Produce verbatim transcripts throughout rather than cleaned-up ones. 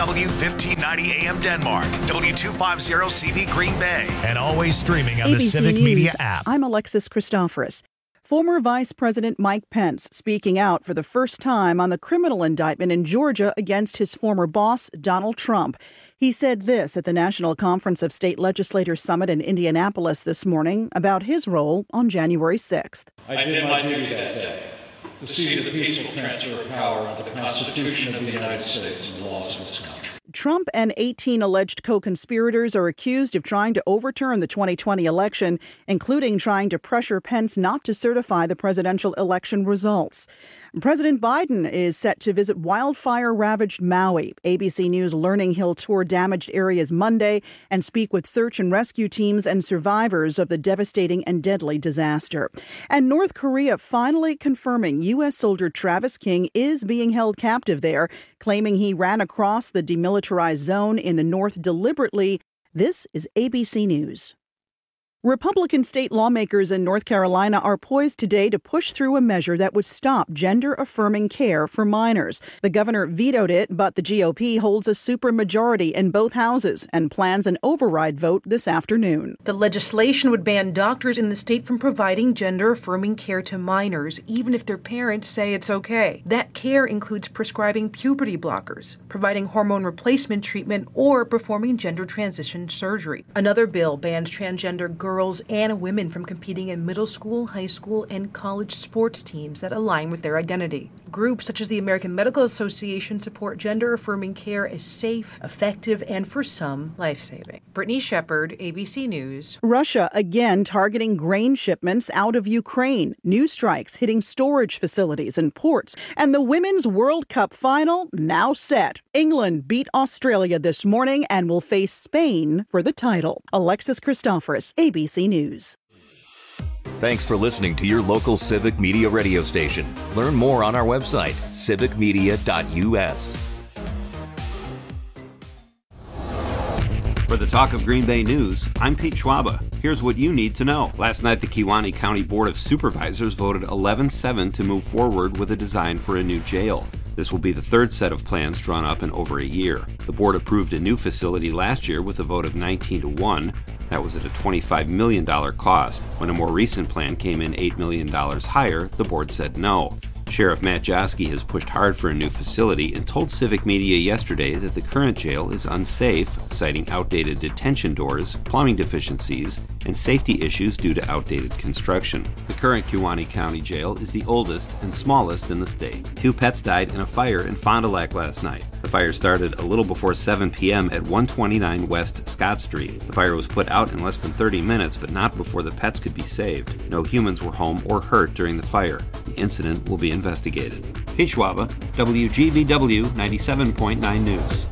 W fifteen ninety A M Denmark, W two fifty C V Green Bay, and always streaming on A B C the Civic News. Media app. I'm Alexis Christoforous. Former Vice President Mike Pence speaking out for the first time on the criminal indictment in Georgia against his former boss, Donald Trump. He said this at the National Conference of State Legislators Summit in Indianapolis this morning about his role on January sixth. I did my duty that day to see to the peaceful transfer of power under the Constitution of the United States and the laws of this country. Trump and eighteen alleged co-conspirators are accused of trying to overturn the twenty twenty election, including trying to pressure Pence not to certify the presidential election results. President Biden is set to visit wildfire-ravaged Maui. A B C News learning he'll tour damaged areas Monday and speak with search and rescue teams and survivors of the devastating and deadly disaster. And North Korea finally confirming U S soldier Travis King is being held captive there, claiming he ran across the demilitarized zone in the north deliberately. This is A B C News. Republican state lawmakers in North Carolina are poised today to push through a measure that would stop gender-affirming care for minors. The governor vetoed it, but the G O P holds a supermajority in both houses and plans an override vote this afternoon. The legislation would ban doctors in the state from providing gender-affirming care to minors, even if their parents say it's okay. That care includes prescribing puberty blockers, providing hormone replacement treatment, or performing gender transition surgery. Another bill bans transgender girls Girls and women from competing in middle school, high school, and college sports teams that align with their identity. Groups such as the American Medical Association support gender-affirming care as safe, effective, and for some, life-saving. Brittany Shepard, A B C News. Russia again targeting grain shipments out of Ukraine. New strikes hitting storage facilities and ports. And the Women's World Cup final now set. England beat Australia this morning and will face Spain for the title. Alexis Christoforous, A B C News. Thanks for listening to your local Civic Media radio station. Learn more on our website, civic media dot u s. For the Talk of Green Bay News, I'm Pete Schwaba. Here's what you need to know. Last night, the Kewaunee County Board of Supervisors voted eleven seven to move forward with a design for a new jail. This will be the third set of plans drawn up in over a year. The board approved a new facility last year with a vote of nineteen to one. That was at a twenty-five million dollars cost. When a more recent plan came in eight million dollars higher, the board said no. Sheriff Matt Joski has pushed hard for a new facility and told Civic Media yesterday that the current jail is unsafe, citing outdated detention doors, plumbing deficiencies, and safety issues due to outdated construction. The current Kewaunee County Jail is the oldest and smallest in the state. Two pets died in a fire in Fond du Lac last night. The fire started a little before seven p.m. at one twenty-nine West Scott Street. The fire was put out in less than thirty minutes, but not before the pets could be saved. No humans were home or hurt during the fire. The incident will be investigated. Pete Schwaba, W G V W ninety-seven point nine News.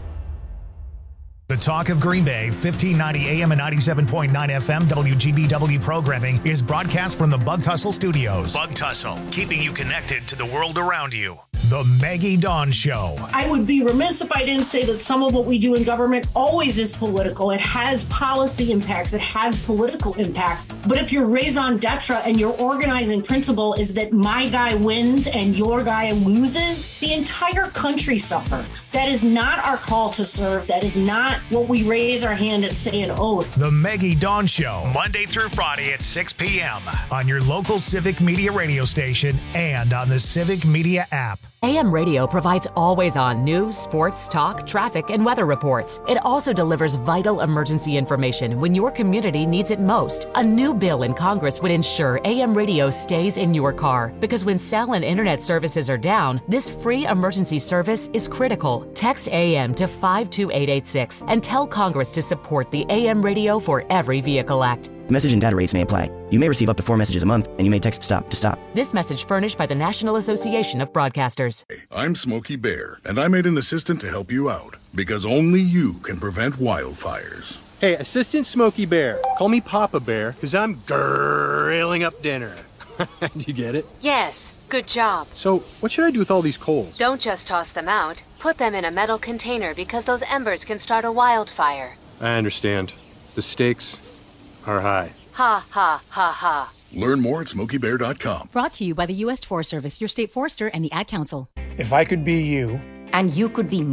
The Talk of Green Bay, fifteen ninety A M and ninety-seven point nine F M W G B W programming is broadcast from the Bug Tussle Studios. Bug Tussle, keeping you connected to the world around you. The Maggie Dawn Show. I would be remiss if I didn't say that some of what we do in government always is political. It has policy impacts. It has political impacts. But if your raison d'etre and your organizing principle is that my guy wins and your guy loses, the entire country suffers. That is not our call to serve. That is not what we raise our hand and say an oath. The Maggie Dawn Show, Monday through Friday at six p.m. on your local Civic Media radio station and on the Civic Media app. A M Radio provides always-on news, sports, talk, traffic, and weather reports. It also delivers vital emergency information when your community needs it most. A new bill in Congress would ensure A M Radio stays in your car, because when cell and internet services are down, this free emergency service is critical. Text A M to five two eight eight six and tell Congress to support the A M Radio for Every Vehicle Act. Message and data rates may apply. You may receive up to four messages a month, and you may text STOP to stop. This message furnished by the National Association of Broadcasters. Hey, I'm Smokey Bear, and I made an assistant to help you out, because only you can prevent wildfires. Hey, Assistant Smokey Bear. Call me Papa Bear, because I'm grilling up dinner. Do you get it? Yes, good job. So, what should I do with all these coals? Don't just toss them out. Put them in a metal container, because those embers can start a wildfire. I understand. The stakes are high. Ha, ha, ha, ha. Learn more at smokey bear dot com. Brought to you by the U S Forest Service, your state forester, and the Ad Council. If I could be you. And you could be me?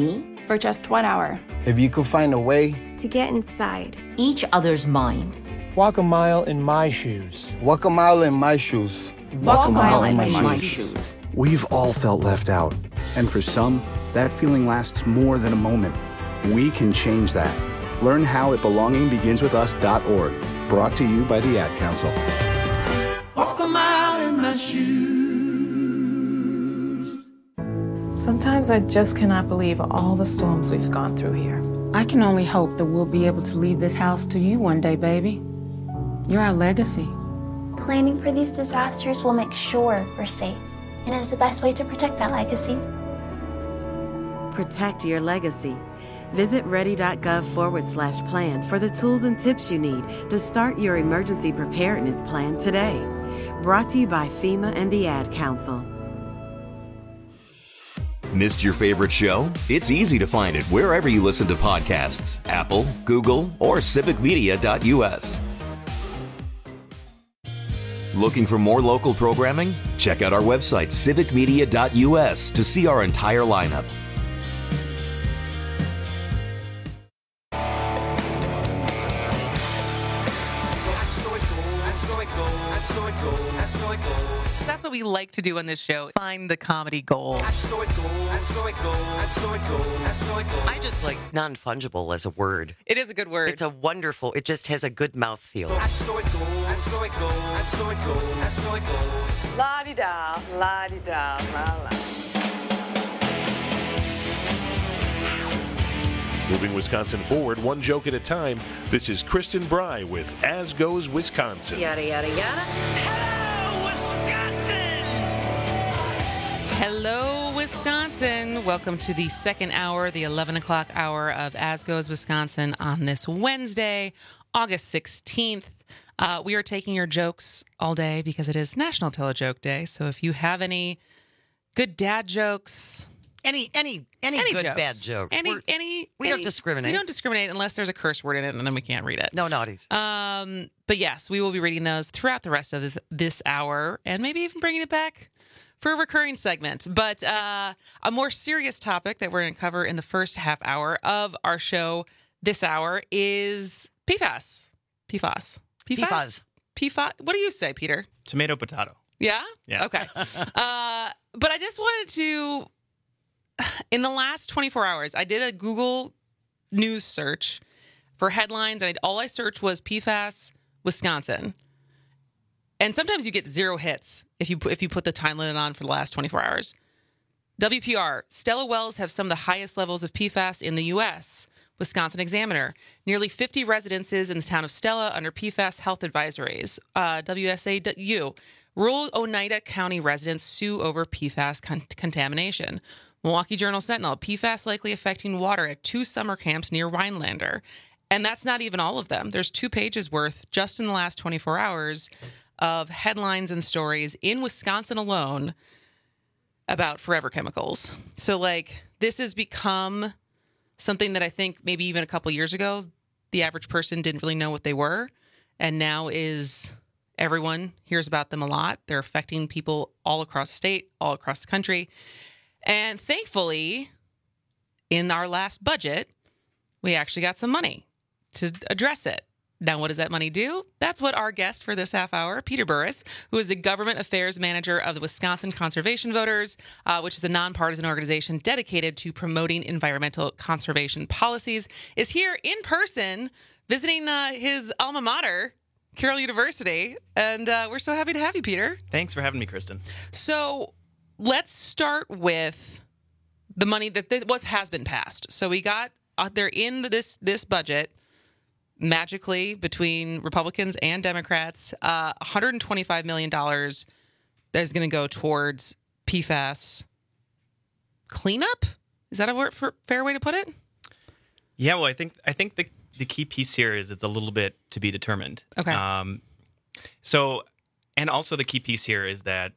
for just one hour. If you could find a way to get inside each other's mind. Walk a mile in my shoes. Walk a mile in my shoes. Walk, Walk a mile, mile in, my, in my shoes. shoes. We've all felt left out. And for some, that feeling lasts more than a moment. We can change that. Learn how at belonging begins with us dot org. Brought to you by the Ad Council. Walk a mile in my shoes. Sometimes I just cannot believe all the storms we've gone through here. I can only hope that we'll be able to leave this house to you one day, baby. You're our legacy. Planning for these disasters will make sure we're safe, and is the best way to protect that legacy. Protect your legacy. Visit ready.gov forward slash plan for the tools and tips you need to start your emergency preparedness plan today. Brought to you by FEMA and the Ad Council. Missed your favorite show? It's easy to find it wherever you listen to podcasts. Apple, Google, or civic media dot U S. Looking for more local programming? Check out our website, civic media dot U S, to see our entire lineup. That's what we like to do on this show. Find the comedy gold. I just like non-fungible as a word. It is a good word. It's a wonderful, it just has a good mouthfeel. La-di-da, la-di-da, la-la. Moving Wisconsin forward, one joke at a time. This is Kristen Bry with As Goes Wisconsin. Yada, yada, yada. Hello, Wisconsin! Hello, Wisconsin. Welcome to the second hour, the eleven o'clock hour of As Goes Wisconsin on this Wednesday, August sixteenth. Uh, we are taking your jokes all day because it is National Tell-A-Joke Day. So if you have any good dad jokes... Any any any, any good jokes. bad jokes. Any We're, any we any, don't discriminate. We don't discriminate unless there's a curse word in it, and then we can't read it. No naughties. Um, but yes, we will be reading those throughout the rest of this, this hour, and maybe even bringing it back for a recurring segment. But uh, a more serious topic that we're going to cover in the first half hour of our show this hour is P FAS. P FAS. P FAS. P FAS. What do you say, Peter? Tomato, potato. Yeah? Yeah. Okay. uh, but I just wanted to... In the last twenty-four hours, I did a Google News search for headlines, and I, all I searched was P FAS, Wisconsin. And sometimes you get zero hits if you if you put the time limit on for the last twenty-four hours. W P R, Stella wells have some of the highest levels of P FAS in the U S. Wisconsin Examiner, nearly fifty residences in the town of Stella under P FAS health advisories. Uh, W S A U, rural Oneida County residents sue over P FAS con- contamination. Milwaukee Journal Sentinel, P FAS likely affecting water at two summer camps near Rhinelander. And that's not even all of them. There's two pages worth just in the last twenty-four hours of headlines and stories in Wisconsin alone about forever chemicals. So, like, this has become something that I think maybe even a couple years ago, the average person didn't really know what they were. And now is everyone hears about them a lot. They're affecting people all across the state, all across the country. And thankfully, in our last budget, we actually got some money to address it. Now, what does that money do? That's what our guest for this half hour, Peter Burris, who is the government affairs manager of the Wisconsin Conservation Voters, uh, which is a nonpartisan organization dedicated to promoting environmental conservation policies, is here in person visiting uh, his alma mater, Carroll University. And uh, we're so happy to have you, Peter. Thanks for having me, Kristen. So... let's start with the money that th- was has been passed. So we got uh, they're in this this budget magically between Republicans and Democrats, uh, one hundred twenty-five million dollars that is going to go towards P FAS cleanup. Is that a word for, fair way to put it? Yeah, well, I think I think the the key piece here is it's a little bit to be determined. Okay. Um, so, and also the key piece here is that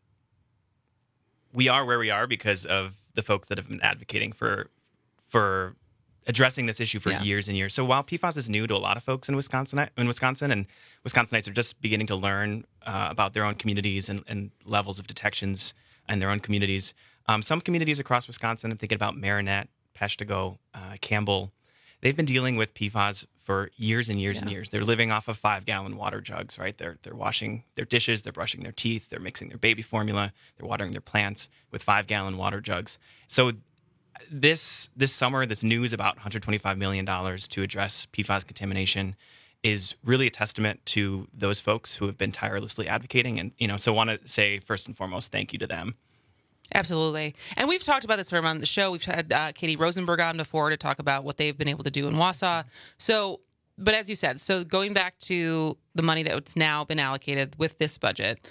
we are where we are because of the folks that have been advocating for for addressing this issue for yeah. years and years. So while P FAS is new to a lot of folks in Wisconsin, in Wisconsin, and Wisconsinites are just beginning to learn uh, about their own communities and, and levels of detections in their own communities, um, some communities across Wisconsin, I'm thinking about Marinette, Peshtigo, uh, Campbell, they've been dealing with P FAS for years and years yeah. and years. They're living off of five-gallon water jugs, right? They're they're washing their dishes, they're brushing their teeth, they're mixing their baby formula, they're watering their plants with five-gallon water jugs. So this this summer, this news about one hundred twenty-five million dollars to address P FAS contamination is really a testament to those folks who have been tirelessly advocating. And, you know, so want to say first and foremost, thank you to them. Absolutely. And we've talked about this from on the show. We've had uh, Katie Rosenberg on before to talk about what they've been able to do in Wausau. So, but as you said, so going back to the money that's now been allocated with this budget,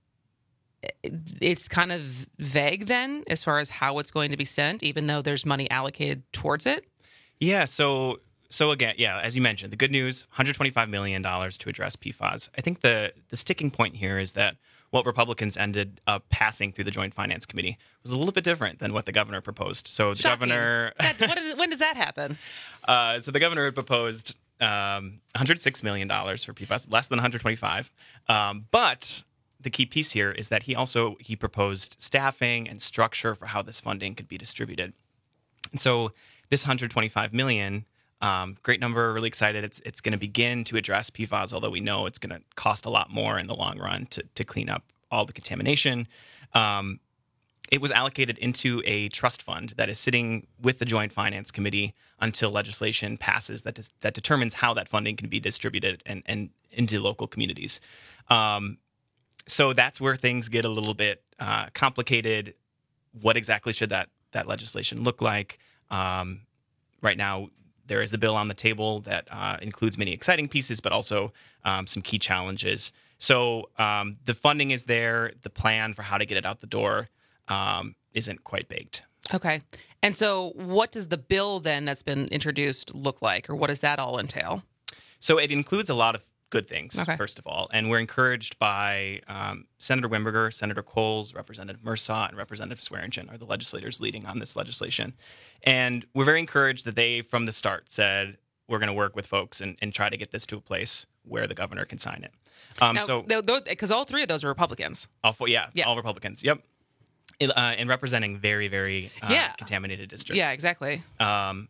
it's kind of vague then as far as how it's going to be sent, even though there's money allocated towards it. Yeah. So, so again, yeah, as you mentioned, the good news, one hundred twenty-five million dollars to address P FAS. I think the, the sticking point here is that what Republicans ended up passing through the Joint Finance Committee was a little bit different than what the governor proposed. So the Shocking. governor... that, what is, when does that happen? Uh, so the governor had proposed um, one hundred six million dollars for P FAS, less than one hundred twenty-five. Um, but the key piece here is that he also he proposed staffing and structure for how this funding could be distributed. And so this one hundred twenty-five million dollars, Um, great number, really excited. It's it's going to begin to address P FAS, although we know it's going to cost a lot more in the long run to, to clean up all the contamination. Um, it was allocated into a trust fund that is sitting with the Joint Finance Committee until legislation passes that dis- that determines how that funding can be distributed and, and into local communities. Um, so that's where things get a little bit uh, complicated. What exactly should that, that legislation look like? Um, right now, there is a bill on the table that uh, includes many exciting pieces, but also um, some key challenges. So um, the funding is there. The plan for how to get it out the door um, isn't quite baked. Okay. And so what does the bill then that's been introduced look like, or what does that all entail? So it includes a lot of good things, okay. first of all. And we're encouraged by um, Senator Wimberger, Senator Coles, Representative Mursaw, and Representative Swearingen are the legislators leading on this legislation. And we're very encouraged that they, from the start, said, we're going to work with folks and, and try to get this to a place where the governor can sign it. Um, now, so because all three of those are Republicans. All four, yeah, yeah, all Republicans. Yep. Uh, and representing very, very uh, yeah. contaminated districts. Yeah, exactly. Um,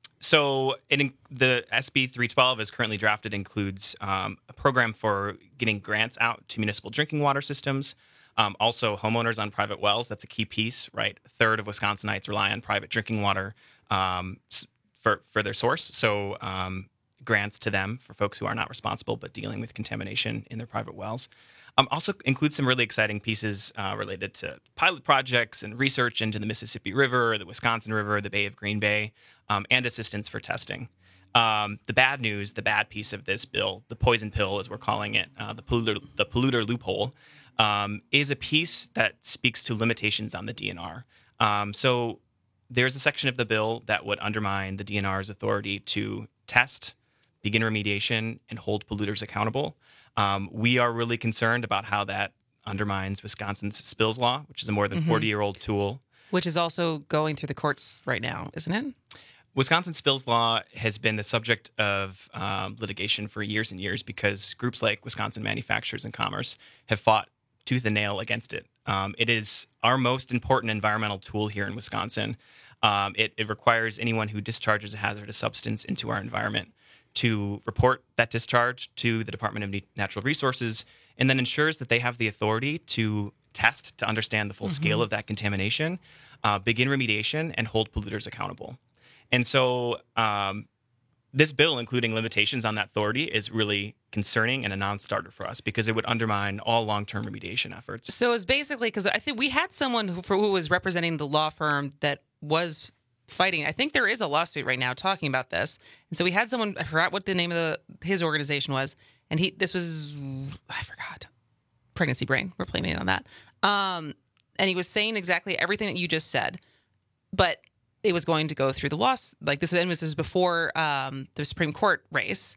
So it, the S B three twelve as currently drafted includes um, a program for getting grants out to municipal drinking water systems. Um, also, homeowners on private wells. That's a key piece, right? A third of Wisconsinites rely on private drinking water um, for, for their source. So um, grants to them for folks who are not responsible but dealing with contamination in their private wells. Um, also includes some really exciting pieces uh, related to pilot projects and research into the Mississippi River, the Wisconsin River, the Bay of Green Bay, um, and assistance for testing. Um, the bad news, the bad piece of this bill, the poison pill, as we're calling it, uh, the polluter, the polluter loophole, um, is a piece that speaks to limitations on the D N R. Um, so there's a section of the bill that would undermine the D N R's authority to test, begin remediation, and hold polluters accountable. Um, we are really concerned about how that undermines Wisconsin's spills law, which is a more than forty-year-old tool. Which is also going through the courts right now, isn't it? Wisconsin spills law has been the subject of um, litigation for years and years because groups like Wisconsin Manufacturers and Commerce have fought tooth and nail against it. Um, it is our most important environmental tool here in Wisconsin. Um, it, it requires anyone who discharges a hazardous substance into our environment to report that discharge to the Department of Natural Resources, and then ensures that they have the authority to test to understand the full mm-hmm. scale of that contamination, uh, begin remediation, and hold polluters accountable. And so um, this bill, including limitations on that authority, is really concerning and a non-starter for us because it would undermine all long-term remediation efforts. So it's basically, because I think we had someone who, who was representing the law firm that was fighting. I think there is a lawsuit right now talking about this. And so we had someone, I forgot what the name of the his organization was, and he this was, I forgot, Pregnancy Brain. We're blaming it on that. Um, and he was saying exactly everything that you just said, but it was going to go through the law. Like this, and this is before um, the Supreme Court race.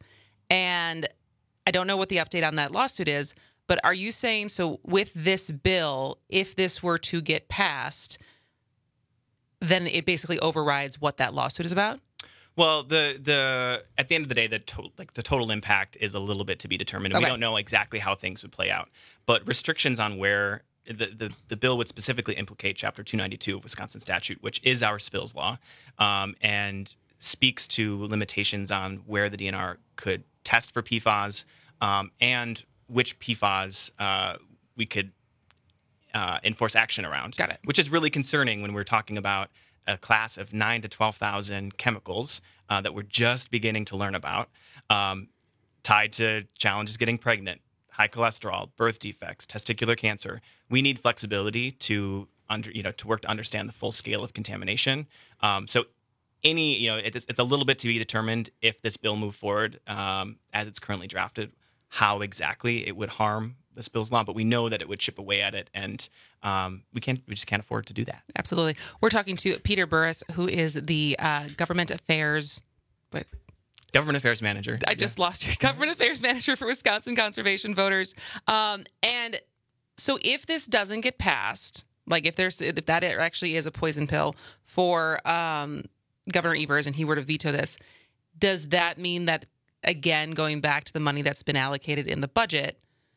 And I don't know what the update on that lawsuit is, but are you saying, so with this bill, if this were to get passed, then it basically overrides what that lawsuit is about? Well, the the at the end of the day, the to, like the total impact is a little bit to be determined. And okay. We don't know exactly how things would play out, but restrictions on where the, the, the bill would specifically implicate Chapter two ninety-two of Wisconsin statute, which is our spills law, um, and speaks to limitations on where the D N R could test for P F A S um, and which P F A S uh, we could uh, enforce action around. Got it. Which is really concerning when we're talking about a class of nine to twelve thousand chemicals uh, that we're just beginning to learn about, um, tied to challenges getting pregnant, high cholesterol, birth defects, testicular cancer. We need flexibility to under, you know, to work to understand the full scale of contamination. Um, so any, you know, it's, it's a little bit to be determined if this bill moved forward um, as it's currently drafted, how exactly it would harm the spills law, but we know that it would chip away at it, and um, we can't, we just can't afford to do that. Absolutely. We're talking to Peter Burris, who is the uh, government affairs, what? Government Affairs Manager. I just yeah. lost your Government Affairs Manager for Wisconsin Conservation Voters. Um, and so if this doesn't get passed, like if there's if that actually is a poison pill for um, Governor Evers and he were to veto this, does that mean that, again, going back to the money that's been allocated in the budget,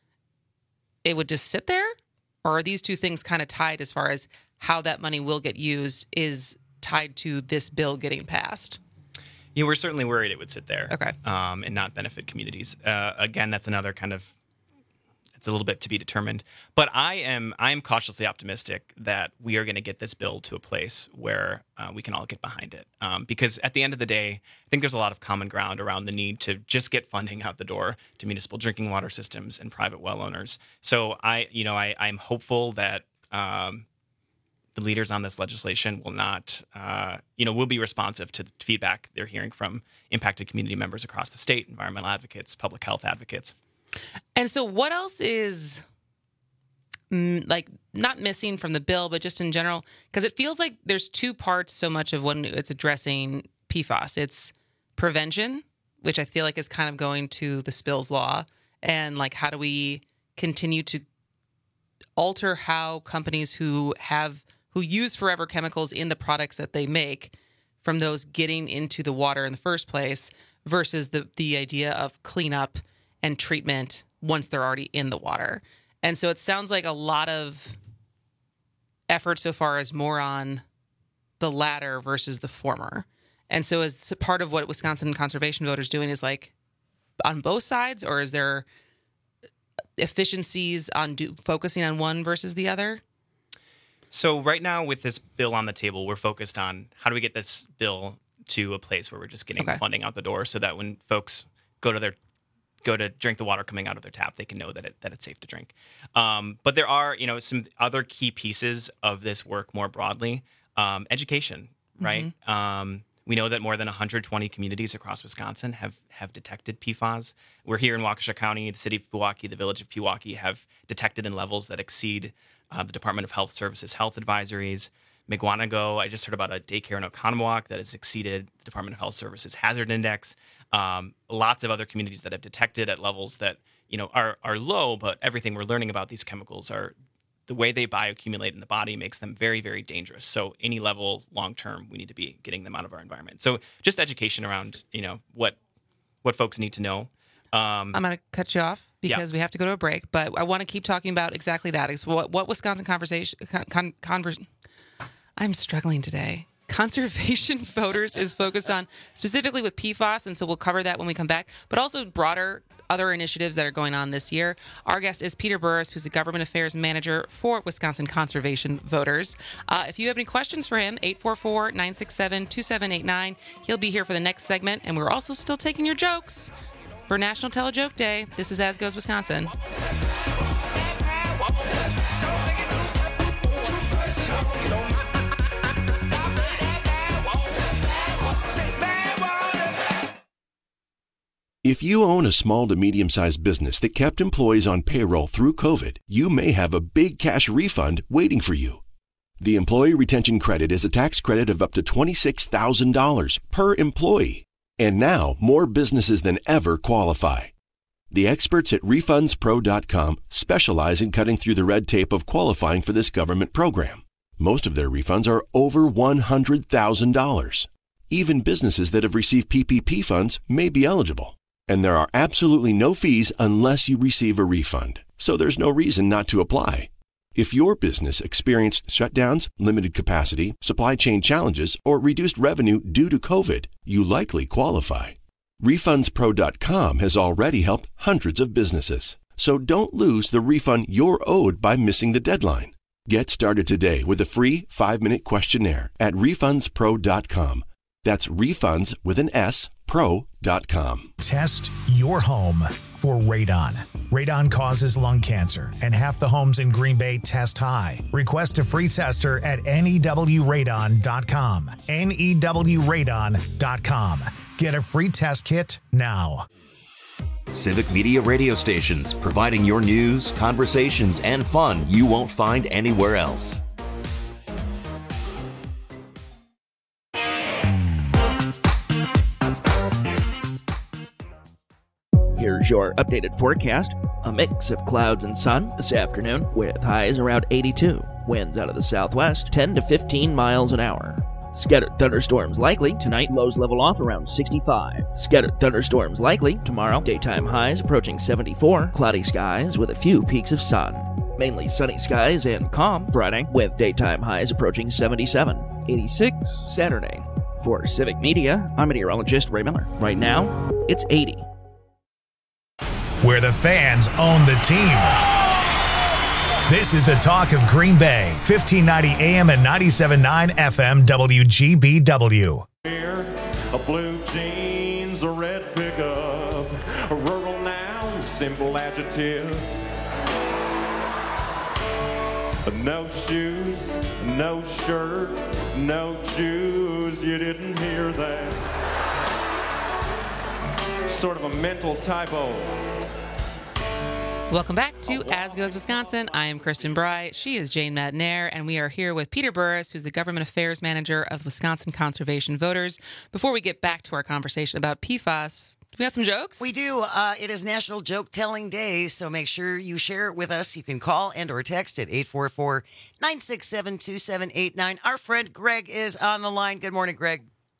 it would just sit there? Or are these two things kind of tied as far as how that money will get used is tied to this bill getting passed? Yeah, we're certainly worried it would sit there, okay, um, and not benefit communities. Uh, again, that's another kind of, it's a little bit to be determined. But I am I am cautiously optimistic that we are going to get this bill to a place where uh, we can all get behind it. Um, because at the end of the day, I think there's a lot of common ground around the need to just get funding out the door to municipal drinking water systems and private well owners. So I, you know, I I'm hopeful that. Um, the leaders on this legislation will not, uh, you know, will be responsive to the feedback they're hearing from impacted community members across the state, environmental advocates, public health advocates. And so what else is, mm, like, not missing from the bill, but just in general? Because it feels like there's two parts so much of when it's addressing P F A S. It's prevention, which I feel like is kind of going to the spills law, and, like, how do we continue to alter how companies who have who use forever chemicals in the products that they make from those getting into the water in the first place versus the, the idea of cleanup and treatment once they're already in the water. And so it sounds like a lot of effort so far is more on the latter versus the former. And so as part of what Wisconsin Conservation Voters doing is like on both sides, or is there efficiencies on do, focusing on one versus the other? So right now with this bill on the table, we're focused on how do we get this bill to a place where we're just getting okay. funding out the door so that when folks go to their go to drink the water coming out of their tap, they can know that it that it's safe to drink. Um, but there are, you know, some other key pieces of this work more broadly. Um, education, right? Mm-hmm. Um, we know that more than one hundred twenty communities across Wisconsin have, have detected P F A S. We're here in Waukesha County, the city of Pewaukee, the village of Pewaukee have detected in levels that exceed Uh, the Department of Health Services health advisories. Mugwanago, I just heard about a daycare in Oconomowoc that has exceeded the Department of Health Services hazard index. Um, lots of other communities that have detected at levels that, you know, are are low, but everything we're learning about these chemicals are the way they bioaccumulate in the body makes them very, very dangerous. So any level long term, we need to be getting them out of our environment. So just education around, you know, what what folks need to know. Um, I'm going to cut you off because yeah. we have to go to a break, but I want to keep talking about exactly that. Is what, what Wisconsin conversation, con, con, converse, I'm struggling today. Conservation Voters is focused on specifically with P F A S, and so we'll cover that when we come back, but also broader other initiatives that are going on this year. Our guest is Peter Burris, who's the Government Affairs Manager for Wisconsin Conservation Voters. Uh, if you have any questions for him, eight four four, nine six seven, two seven eight nine. He'll be here for the next segment, and we're also still taking your jokes. For National Tell a Joke Day, this is As Goes Wisconsin. If you own a small to medium-sized business that kept employees on payroll through COVID, you may have a big cash refund waiting for you. The Employee Retention Credit is a tax credit of up to twenty-six thousand dollars per employee. And now, more businesses than ever qualify. The experts at refunds pro dot com specialize in cutting through the red tape of qualifying for this government program. Most of their refunds are over one hundred thousand dollars. Even businesses that have received P P P funds may be eligible. And there are absolutely no fees unless you receive a refund. So there's no reason not to apply. If your business experienced shutdowns, limited capacity, supply chain challenges, or reduced revenue due to COVID, you likely qualify. Refunds Pro dot com has already helped hundreds of businesses. So don't lose the refund you're owed by missing the deadline. Get started today with a free five-minute questionnaire at Refunds Pro dot com. That's refunds with an S, pro dot com. Test your home for radon. Radon causes lung cancer, and half the homes in Green Bay test high. Request a free tester at N E W radon dot com. N E W radon dot com. Get a free test kit now. Civic Media radio stations, providing your news, conversations, and fun you won't find anywhere else. Here's your updated forecast. A mix of clouds and sun this afternoon with highs around eighty-two. Winds out of the southwest, ten to fifteen miles an hour. Scattered thunderstorms likely tonight, lows level off around sixty-five. Scattered thunderstorms likely tomorrow, daytime highs approaching seventy-four. Cloudy skies with a few peaks of sun. Mainly sunny skies and calm Friday with daytime highs approaching seventy-seven. eighty-six Saturday. For Civic Media, I'm meteorologist Ray Miller. Right now, it's eighty. Where the fans own the team. This is the talk of Green Bay, fifteen ninety A M and ninety-seven point nine F M W G B W. A blue jeans, a red pickup, a rural noun, simple adjective. No shoes, no shirt, no Jews, you didn't hear that. Sort of a mental typo. Welcome back to As Goes Wisconsin. I am Kristen Bry. She is Jane Madnair, and we are here with Peter Burris, who's the Government Affairs Manager of Wisconsin Conservation Voters. Before we get back to our conversation about P FAS, we got some jokes? We do. Uh, it is National Joke Telling Day, so make sure you share it with us. You can call and or text at eight four four, nine six seven, two seven eight nine. Our friend Greg is on the line. Good morning, Greg.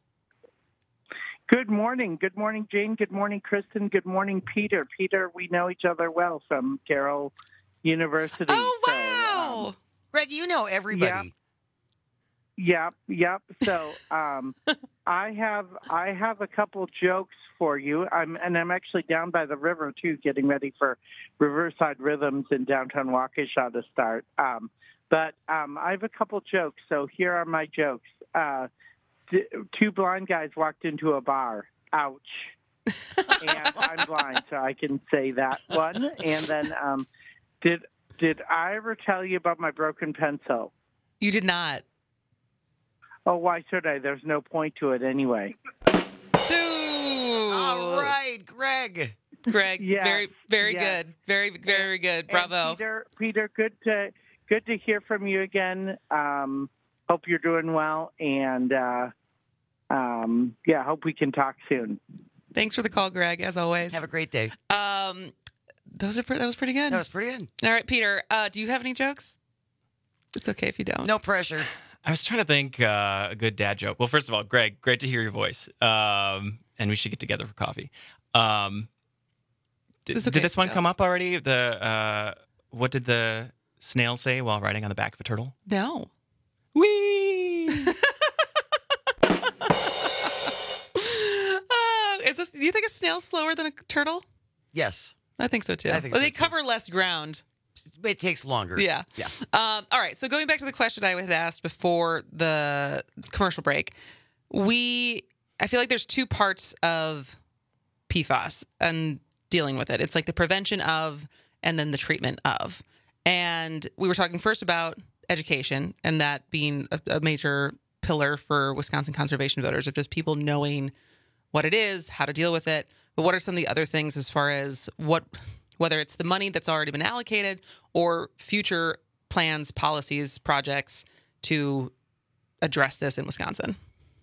Good morning. Good morning, Jane. Good morning, Kristen. Good morning, Peter. Peter, we know each other well from Carroll University. Oh, wow. So, um, Greg, you know everybody. Yep, yep. yep. So um, I have I have a couple jokes for you. I'm and I'm actually down by the river, too, getting ready for Riverside Rhythms in downtown Waukesha to start. Um, but um, I have a couple jokes, so here are my jokes. Uh Two blind guys walked into a bar. Ouch. And I'm blind, so I can say that one. And then, um, did did I ever tell you about my broken pencil? You did not. Oh, why should I? There's no point to it anyway. Ooh. All right, Greg. Greg, yes, very, very yes. good. Very, very good. Bravo. And Peter, Peter, good to good to hear from you again. Um, hope you're doing well, and uh, um, yeah, hope we can talk soon. Thanks for the call, Greg, as always. Have a great day. Um, those are pre- that was pretty good. That was pretty good. All right, Peter, uh, do you have any jokes? It's okay if you don't. No pressure. I was trying to think uh, a good dad joke. Well, first of all, Greg, great to hear your voice. Um, and we should get together for coffee. Um, did, okay did this one go. come up already? The uh, what did the snail say while riding on the back of a turtle? No. Whee! uh, is this, do you think a snail's slower than a turtle? Yes. I think so, too. I think well, so, they too. cover less ground. It takes longer. Yeah. Yeah. Um, all right. So going back to the question I had asked before the commercial break, we, I feel like there's two parts of P FAS and dealing with it. It's like the prevention of and then the treatment of. And we were talking first about education and that being a, a major pillar for Wisconsin conservation voters of just people knowing what it is, how to deal with it. But what are some of the other things as far as what, whether it's the money that's already been allocated or future plans, policies, projects to address this in Wisconsin?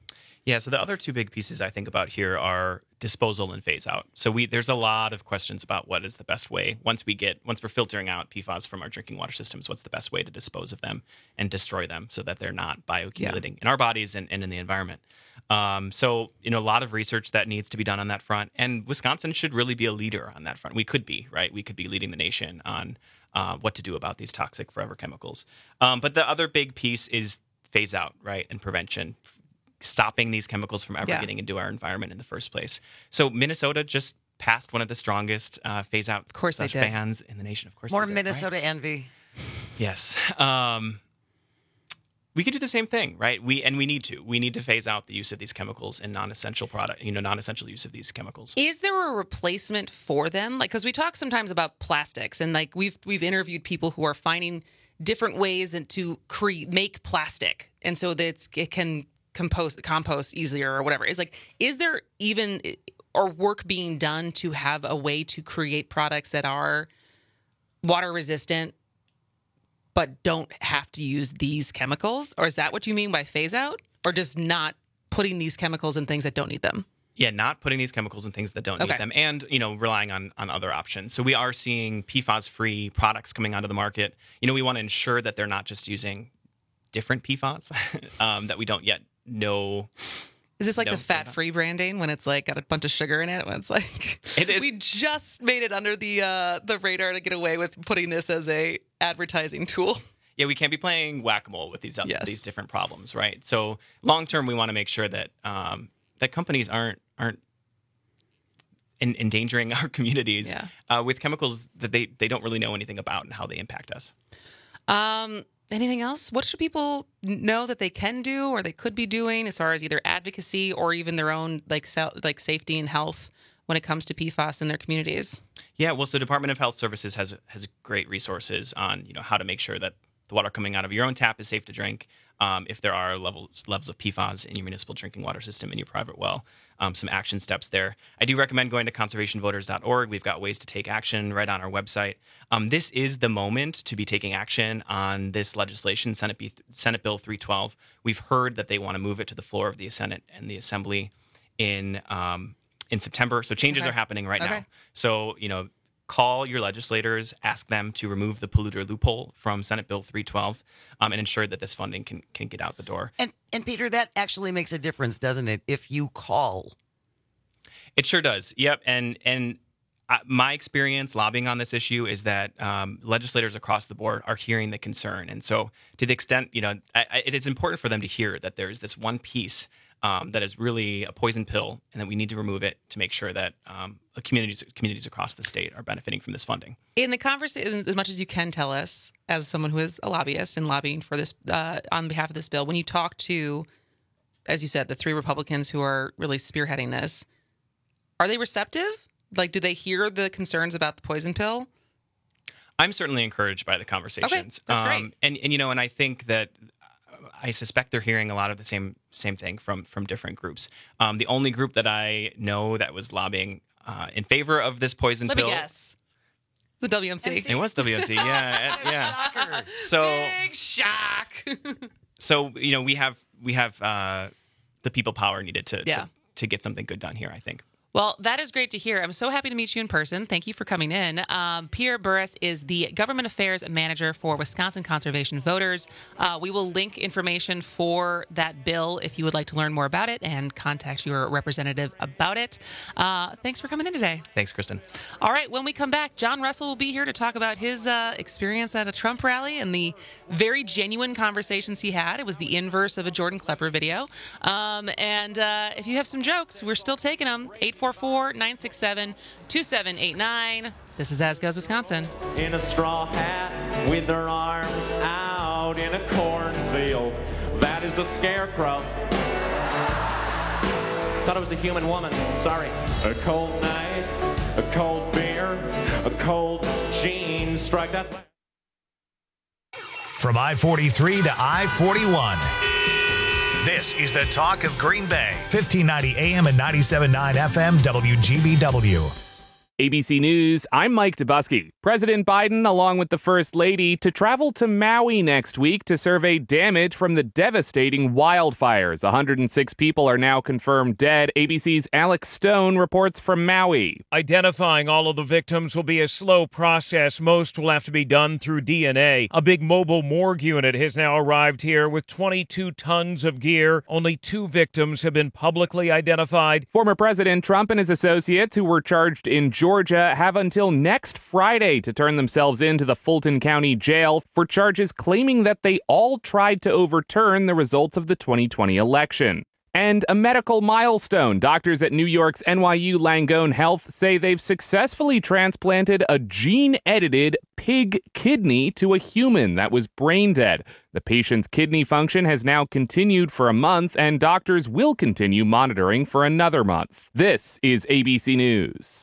Yeah, so the other two big pieces I think about here are disposal and phase out. So we there's a lot of questions about what is the best way once we get once we're filtering out P FAS from our drinking water systems, what's the best way to dispose of them and destroy them so that they're not bioaccumulating yeah. in our bodies and, and in the environment. Um, so, you know, a lot of research that needs to be done on that front, and Wisconsin should really be a leader on that front. We could be, right? We could be leading the nation on uh, what to do about these toxic forever chemicals. Um, but the other big piece is phase out, right, and prevention. Stopping these chemicals from ever yeah. getting into our environment in the first place. So Minnesota just passed one of the strongest uh, phase-out of course such bans in the nation. Of course, more they did, Minnesota right? envy. Yes, um, we could do the same thing, right? We and we need to. We need to phase out the use of these chemicals in non-essential product. You know, non-essential use of these chemicals. Is there a replacement for them? Like, because we talk sometimes about plastics, and like we've we've interviewed people who are finding different ways and to create make plastic, and so that it's, it can. compost compost easier or whatever. Is like, is there even or work being done to have a way to create products that are water resistant but don't have to use these chemicals? Or is that what you mean by phase out? Or just not putting these chemicals in things that don't need them? Yeah, not putting these chemicals in things that don't okay. need them, and you know, relying on on other options. So we are seeing P FAS-free products coming onto the market. You know, we want to ensure that they're not just using different P FAS um, that we don't yet know. Is this like know the fat-free branding when it's like got a bunch of sugar in it? When it's like it is. We just made it under the uh, the radar to get away with putting this as a advertising tool. Yeah, we can't be playing whack-a-mole with these uh, yes. these different problems, right? So long term, we want to make sure that um, that companies aren't aren't in, endangering our communities yeah. uh, with chemicals that they they don't really know anything about and how they impact us. Um. Anything else? What should people know that they can do or they could be doing as far as either advocacy or even their own like like safety and health when it comes to P FAS in their communities? Yeah, well, so Department of Health Services has has great resources on you know how to make sure that the water coming out of your own tap is safe to drink. Um, if there are levels levels of P FAS in your municipal drinking water system in your private well, um, some action steps there. I do recommend going to conservation voters dot org. We've got ways to take action right on our website. Um, this is the moment to be taking action on this legislation, Senate, B- Senate Bill three twelve. We've heard that they want to move it to the floor of the Senate and the Assembly in um, in September. So changes okay. are happening right okay. now. So, you know, call your legislators, ask them to remove the polluter loophole from Senate Bill three twelve, um, and ensure that this funding can can get out the door. And and Peter, that actually makes a difference, doesn't it? If you call, it sure does. Yep. And and uh, my experience lobbying on this issue is that um, legislators across the board are hearing the concern, and so to the extent you know, I, I, it is important for them to hear that there is this one piece Um, that is really a poison pill, and that we need to remove it to make sure that um, communities communities across the state are benefiting from this funding. In the conversation, as much as you can tell us, as someone who is a lobbyist and lobbying for this uh, on behalf of this bill, when you talk to, as you said, the three Republicans who are really spearheading this, are they receptive? Like, do they hear the concerns about the poison pill? I'm certainly encouraged by the conversations. Okay, that's great. Um, and and you know, and I think that. I suspect they're hearing a lot of the same same thing from from different groups. Um, the only group that I know that was lobbying uh, in favor of this poison Let pill. Let me guess. The W M C. M C. It was W M C. Yeah, yeah. Shocker. So big shock. so you know we have we have uh, the people power needed to, yeah. to to get something good done here. I think. Well, that is great to hear. I'm so happy to meet you in person. Thank you for coming in. Um, Peter Burris is the Government Affairs Manager for Wisconsin Conservation Voters. Uh, we will link information for that bill if you would like to learn more about it and contact your representative about it. Uh, thanks for coming in today. Thanks, Kristen. All right, when we come back, John Russell will be here to talk about his uh, experience at a Trump rally and the very genuine conversations he had. It was the inverse of a Jordan Klepper video. Um, and uh, if you have some jokes, we're still taking them. eight four four, nine six seven, two seven eight nine. This is As Goes Wisconsin. In a straw hat with their arms out in a cornfield. That is a scarecrow. Thought it was a human woman. Sorry. A cold night, a cold beer, a cold jean. Strike that. From I forty-three to I forty-one. This is the talk of Green Bay. fifteen ninety A M and ninety-seven point nine F M W G B W. A B C News, I'm Mike Dubusky. President Biden, along with the First Lady, to travel to Maui next week to survey damage from the devastating wildfires. one hundred six people are now confirmed dead. A B C's Alex Stone reports from Maui. Identifying all of the victims will be a slow process. Most will have to be done through D N A. A big mobile morgue unit has now arrived here with twenty-two tons of gear. Only two victims have been publicly identified. Former President Trump and his associates who were charged in Georgia have until next Friday to turn themselves into the Fulton County Jail for charges claiming that they all tried to overturn the results of the twenty twenty election. And a medical milestone. Doctors at New York's N Y U Langone Health say they've successfully transplanted a gene-edited pig kidney to a human that was brain dead. The patient's kidney function has now continued for a month, and doctors will continue monitoring for another month. This is A B C News.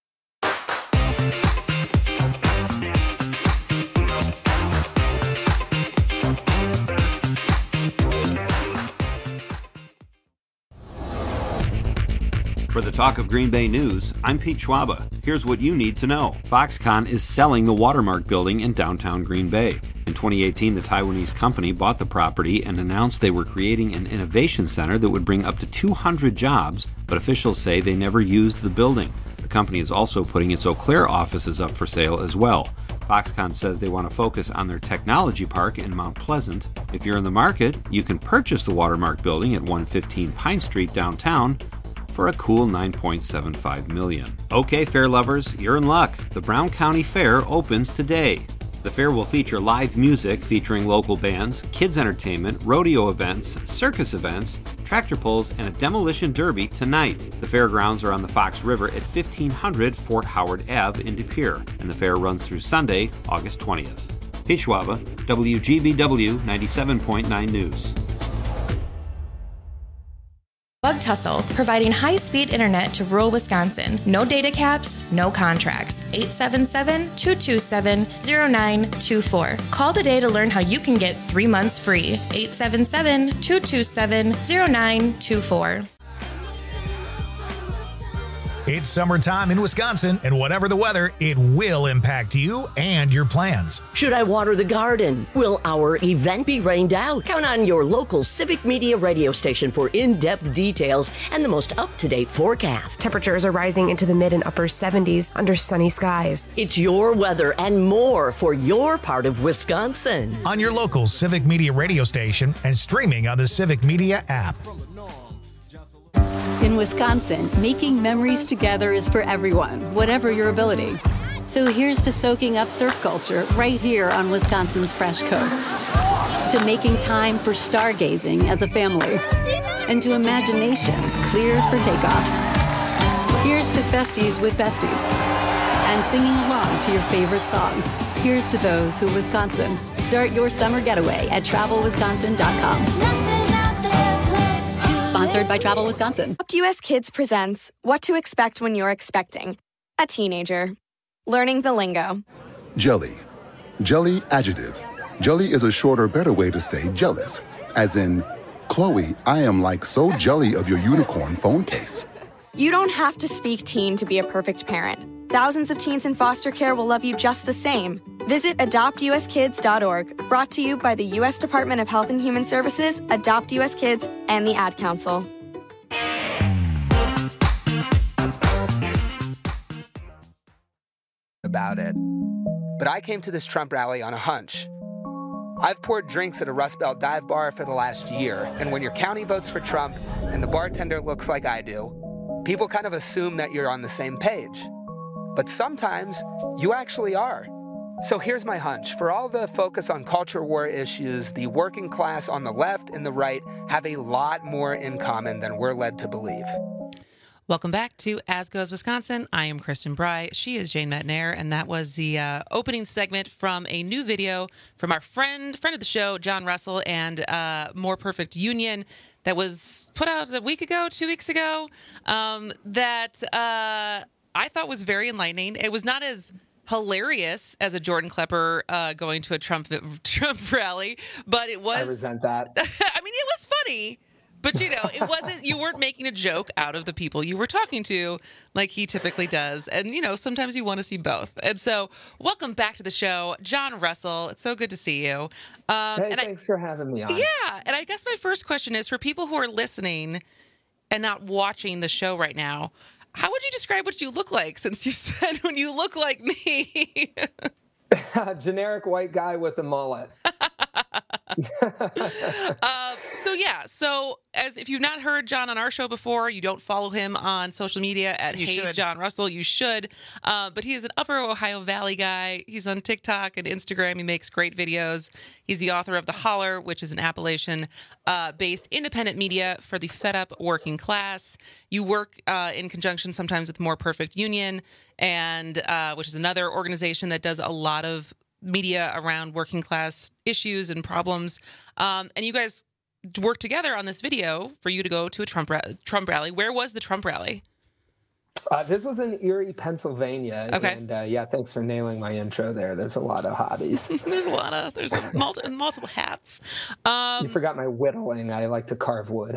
For the Talk of Green Bay News, I'm Pete Schwaba. Here's what you need to know. Foxconn is selling the Watermark building in downtown Green Bay. In twenty eighteen, the Taiwanese company bought the property and announced they were creating an innovation center that would bring up to two hundred jobs, but officials say they never used the building. The company is also putting its Eau Claire offices up for sale as well. Foxconn says they want to focus on their technology park in Mount Pleasant. If you're in the market, you can purchase the Watermark building at one fifteen Pine Street downtown for a cool nine point seven five million dollars. Okay, fair lovers, you're in luck. The Brown County Fair opens today. The fair will feature live music featuring local bands, kids entertainment, rodeo events, circus events, tractor pulls, and a demolition derby tonight. The fairgrounds are on the Fox River at fifteen hundred Fort Howard Avenue in De Pere, and the fair runs through Sunday, August twentieth. Pete Schwaba, W G B W ninety-seven point nine News. Bug Tussle, providing high-speed internet to rural Wisconsin. No data caps, no contracts. eight seven seven, two two seven, zero nine two four. Call today to learn how you can get three months free. eight seven seven, two two seven, zero nine two four. It's summertime in Wisconsin, and whatever the weather, it will impact you and your plans. Should I water the garden? Will our event be rained out? Count on your local Civic Media radio station for in-depth details and the most up-to-date forecast. Temperatures are rising into the mid and upper seventies under sunny skies. It's your weather and more for your part of Wisconsin. On your local Civic Media radio station and streaming on the Civic Media app. In Wisconsin, making memories together is for everyone, whatever your ability. So here's to soaking up surf culture right here on Wisconsin's Fresh Coast. To making time for stargazing as a family. And to imaginations clear for takeoff. Here's to festies with besties. And singing along to your favorite song. Here's to those who Wisconsin. Start your summer getaway at travel wisconsin dot com. Sponsored by Travel Wisconsin. Adopt U S Kids presents What to Expect When You're Expecting a Teenager. Learning the lingo. Jelly. Jelly adjective. Jelly is a shorter, better way to say jealous. As in, Chloe, I am like so jelly of your unicorn phone case. You don't have to speak teen to be a perfect parent. Thousands of teens in foster care will love you just the same. Visit adopt u s kids dot org. Brought to you by the U S Department of Health and Human Services, Adopt U S Kids, and the Ad Council. About it. But I came to this Trump rally on a hunch. I've poured drinks at a Rust Belt dive bar for the last year, and when your county votes for Trump and the bartender looks like I do, people kind of assume that you're on the same page. But sometimes you actually are. So here's my hunch. For all the focus on culture war issues, the working class on the left and the right have a lot more in common than we're led to believe. Welcome back to As Goes Wisconsin. I am Kristen Bry. She is Jane Metnair, and that was the uh, opening segment from a new video from our friend, friend of the show, John Russell, and uh, More Perfect Union that was put out a week ago, two weeks ago, um, that uh, I thought was very enlightening. It was not as hilarious as a Jordan Klepper uh, going to a Trump Trump rally, but it was. I resent that. I mean, it was funny. But, you know, it wasn't, you weren't making a joke out of the people you were talking to like he typically does. And, you know, sometimes you want to see both. And so welcome back to the show, John Russell. It's so good to see you. Um, hey, and thanks I, for having me on. Yeah. And I guess my first question is for people who are listening and not watching the show right now, how would you describe what you look like, since you said when you look like me? Generic white guy with a mullet. uh, so yeah, so as if you've not heard John on our show before, you don't follow him on social media at You Hey should. John Russell, you should. Uh, but he is an Upper Ohio Valley guy. He's on TikTok and Instagram. He makes great videos. He's the author of The Holler, which is an Appalachian-based independent media for the fed-up working class. You work uh, in conjunction sometimes with More Perfect Union, and uh, which is another organization that does a lot of media around working class issues and problems. Um, and you guys worked together on this video for you to go to a Trump ra- Trump rally. Where was the Trump rally? Uh, this was in Erie, Pennsylvania. Okay. And uh, yeah, thanks for nailing my intro there. There's a lot of hobbies. There's a lot of, there's a multi, multiple hats. Um, you forgot my whittling. I like to carve wood.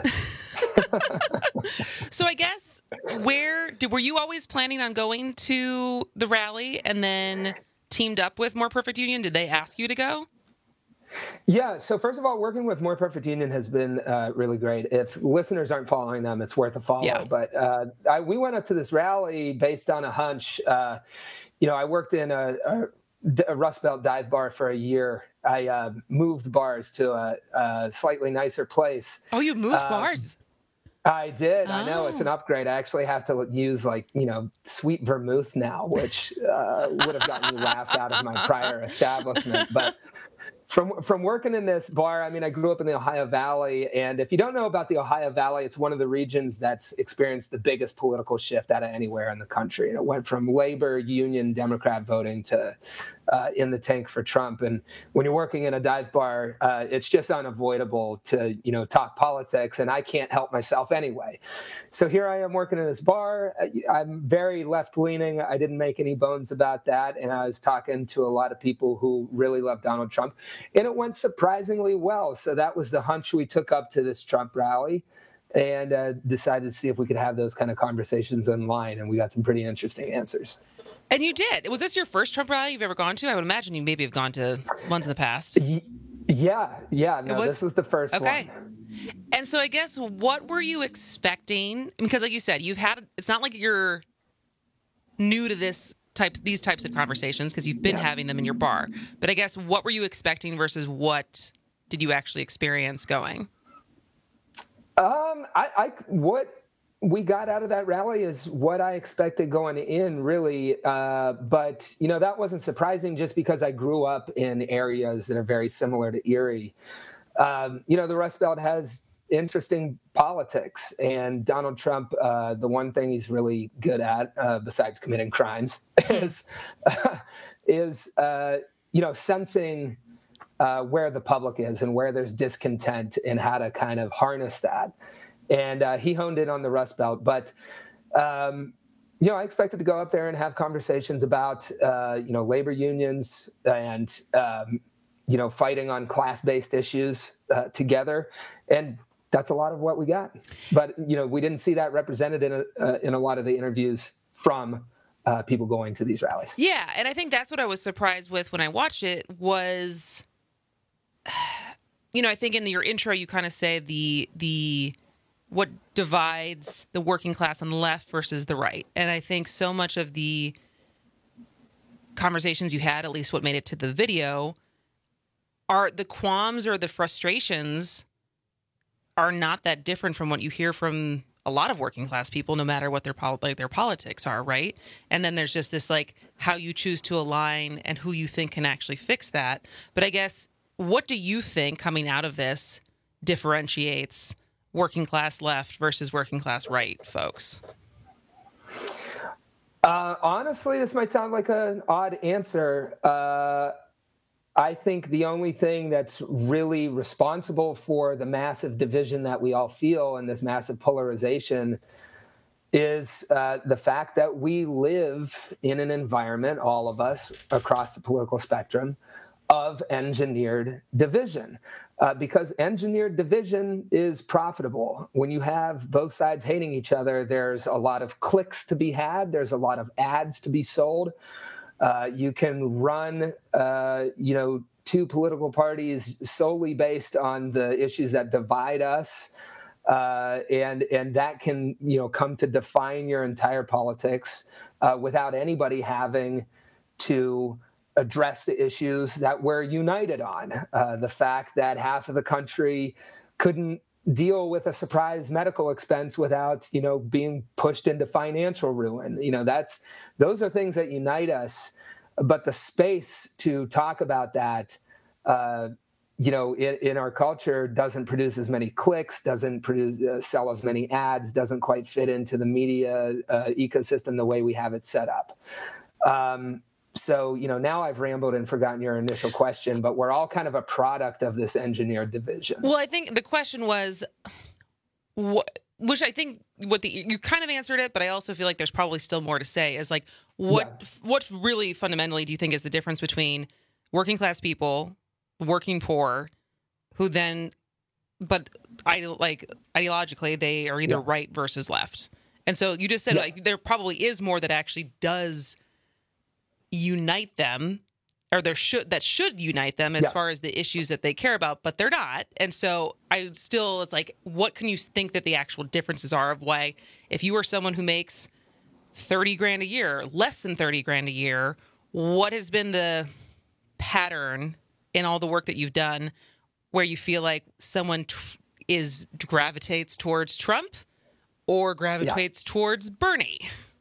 So I guess where did, were you always planning on going to the rally and then teamed up with More Perfect Union? Did they ask you to go? Yeah. So first of all, working with More Perfect Union has been uh, really great. If listeners aren't following them, it's worth a follow. Yeah. But uh, I, we went up to this rally based on a hunch. Uh, you know, I worked in a, a, a Rust Belt dive bar for a year. I uh, moved bars to a, a slightly nicer place. Oh, you moved Um, bars? I did. I know Oh. it's an upgrade. I actually have to use like, you know, sweet vermouth now, which uh, would have gotten me laughed out of my prior establishment. But from from working in this bar, I mean, I grew up in the Ohio Valley. And if you don't know about the Ohio Valley, it's one of the regions that's experienced the biggest political shift out of anywhere in the country. And it went from labor, union, Democrat voting to uh, in the tank for Trump. And when you're working in a dive bar, uh, it's just unavoidable to, you know, talk politics. And I can't help myself anyway. So here I am working in this bar. I'm very left leaning. I didn't make any bones about that. And I was talking to a lot of people who really love Donald Trump. And it went surprisingly well. So that was the hunch we took up to this Trump rally, and uh, decided to see if we could have those kind of conversations online. And we got some pretty interesting answers. And you did. Was this your first Trump rally you've ever gone to? I would imagine you maybe have gone to ones in the past. Yeah, yeah. No, was- this was the first Okay. one. And so I guess what were you expecting? Because like you said, you've had, it's not like you're new to this type, these types of conversations because you've been Yeah. having them in your bar. But I guess what were you expecting versus what did you actually experience going? Um, I, I, what we got out of that rally is what I expected going in, really. Uh, but, you know, that wasn't surprising just because I grew up in areas that are very similar to Erie. Um, you know, the Rust Belt has interesting politics, and Donald Trump, uh, the one thing he's really good at, uh, besides committing crimes, is, uh, is uh, you know, sensing uh, where the public is and where there's discontent and how to kind of harness that. And uh, he honed in on the Rust Belt. But, um, you know, I expected to go up there and have conversations about, uh, you know, labor unions and, um, you know, fighting on class-based issues uh, together. And that's a lot of what we got. But, you know, we didn't see that represented in a, uh, in a lot of the interviews from uh, people going to these rallies. Yeah, and I think that's what I was surprised with when I watched it was, you know, I think in your intro you kind of say the the what divides the working class on the left versus the right. And I think so much of the conversations you had, at least what made it to the video, are the qualms or the frustrations are not that different from what you hear from a lot of working class people, no matter what their pol- like their politics are, right? And then there's just this like how you choose to align and who you think can actually fix that. But I guess what do you think coming out of this differentiates working class left versus working class right folks? Uh, honestly, this might sound like an odd answer. Uh, I think the only thing that's really responsible for the massive division that we all feel and this massive polarization is uh, the fact that we live in an environment, all of us across the political spectrum, of engineered division. Uh, because engineered division is profitable. When you have both sides hating each other, there's a lot of clicks to be had. There's a lot of ads to be sold. Uh, you can run, uh, you know, two political parties solely based on the issues that divide us. Uh, and and that can, you know, come to define your entire politics uh, without anybody having to address the issues that we're united on. Uh, the fact that half of the country couldn't deal with a surprise medical expense without, you know, being pushed into financial ruin. You know, that's those are things that unite us. But the space to talk about that, uh, you know, in, in our culture doesn't produce as many clicks, doesn't produce uh, sell as many ads, doesn't quite fit into the media uh, ecosystem the way we have it set up. Um, So, you know, now I've rambled and forgotten your initial question, but we're all kind of a product of this engineered division. Well, I think the question was, what, which I think what the you kind of answered it, but I also feel like there's probably still more to say. Is like, what yeah. what really fundamentally do you think is the difference between working class people, working poor, who then, but I like ideologically they are either yeah. right versus left, and so you just said yeah. like there probably is more that actually does unite them, or there should that should unite them as yeah. far as the issues that they care about, but they're not. And so I still, it's like, what can you think that the actual differences are of why, if you are someone who makes thirty grand a year, less than thirty grand a year, what has been the pattern in all the work that you've done where you feel like someone t- is gravitates towards Trump or gravitates yeah. towards Bernie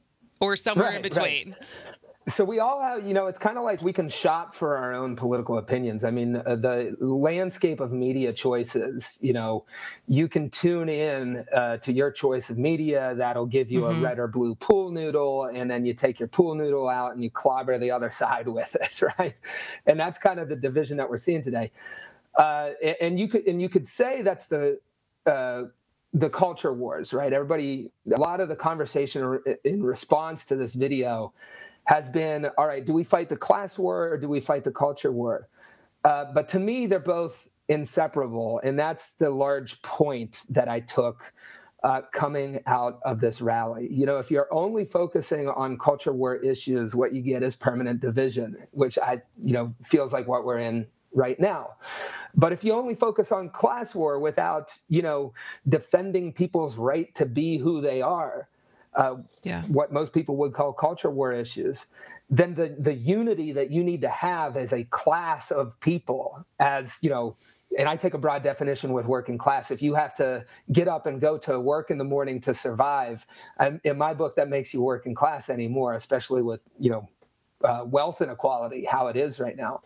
or somewhere right, in between? Right. So we all have, you know, it's kind of like we can shop for our own political opinions. I mean, uh, the landscape of media choices, you know, you can tune in uh, to your choice of media. That'll give you mm-hmm. a red or blue pool noodle. And then you take your pool noodle out and you clobber the other side with it, right? And that's kind of the division that we're seeing today. Uh, and you could and you could say that's the uh, the culture wars, right? Everybody, a lot of the conversation in response to this video has been, all right, do we fight the class war or do we fight the culture war? Uh, but to me, they're both inseparable. And that's the large point that I took uh, coming out of this rally. You know, if you're only focusing on culture war issues, what you get is permanent division, which I, you know, feels like what we're in right now. But if you only focus on class war without, you know, defending people's right to be who they are, Uh, yeah. what most people would call culture war issues, then the, the unity that you need to have as a class of people, as, you know, and I take a broad definition with working class. If you have to get up and go to work in the morning to survive, um, in my book, that makes you working class anymore, especially with, you know, uh, wealth inequality, how it is right now.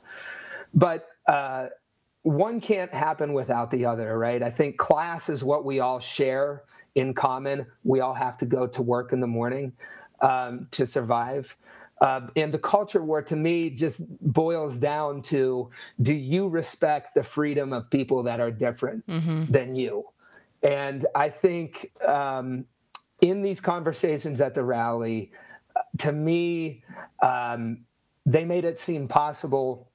But uh, one can't happen without the other, right? I think class is what we all share in common. We all have to go to work in the morning um, to survive. Uh, and the culture war, to me, just boils down to, do you respect the freedom of people that are different mm-hmm. than you? And I think um, in these conversations at the rally, to me, um, they made it seem possible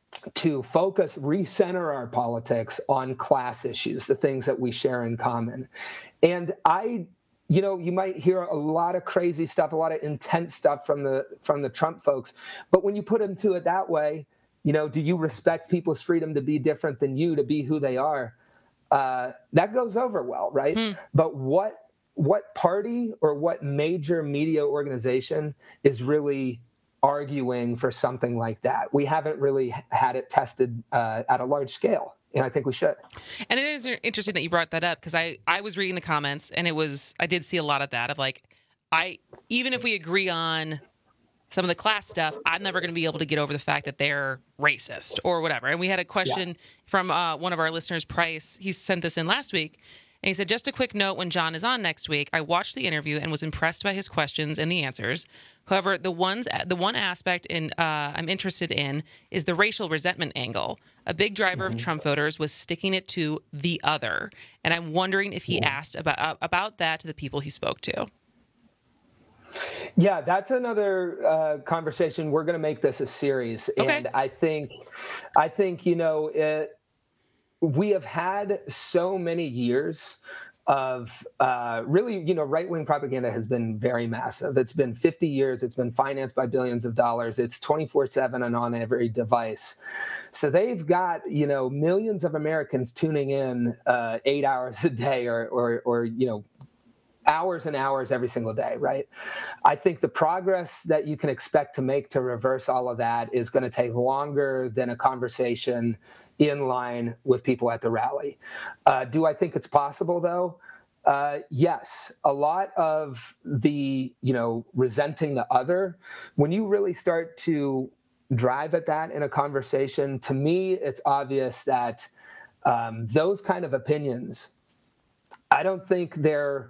to focus, recenter our politics on class issues, the things that we share in common. And I, you know, you might hear a lot of crazy stuff, a lot of intense stuff from the from the Trump folks. But when you put them to it that way, you know, do you respect people's freedom to be different than you, to be who they are? Uh, that goes over well, right? Hmm. But what what party or what major media organization is really arguing for something like that? We haven't really had it tested uh, at a large scale, and I think we should. And it is interesting that you brought that up, because I, I was reading the comments, and it was I did see a lot of that of like, I even if we agree on some of the class stuff, I'm never going to be able to get over the fact that they're racist or whatever. And we had a question yeah. from uh, one of our listeners, Price. He sent this in last week. And he said, just a quick note, when John is on next week, I watched the interview and was impressed by his questions and the answers. However, the ones, the one aspect in uh, I'm interested in is the racial resentment angle. A big driver mm-hmm. of Trump voters was sticking it to the other. And I'm wondering if he yeah. asked about uh, about that to the people he spoke to. Yeah, that's another uh, conversation. We're going to make this a series. Okay. And I think, I think, you know, it, we have had so many years of uh, really, you know, right-wing propaganda has been very massive. It's been fifty years. It's been financed by billions of dollars. It's twenty-four seven and on every device. So they've got, you know, millions of Americans tuning in uh, eight hours a day or, or, or, you know, hours and hours every single day, right? I think the progress that you can expect to make to reverse all of that is going to take longer than a conversation in line with people at the rally. Uh, do I think it's possible, though? Uh, yes. A lot of the, you know, resenting the other, when you really start to drive at that in a conversation, to me, it's obvious that um, those kind of opinions, I don't think they're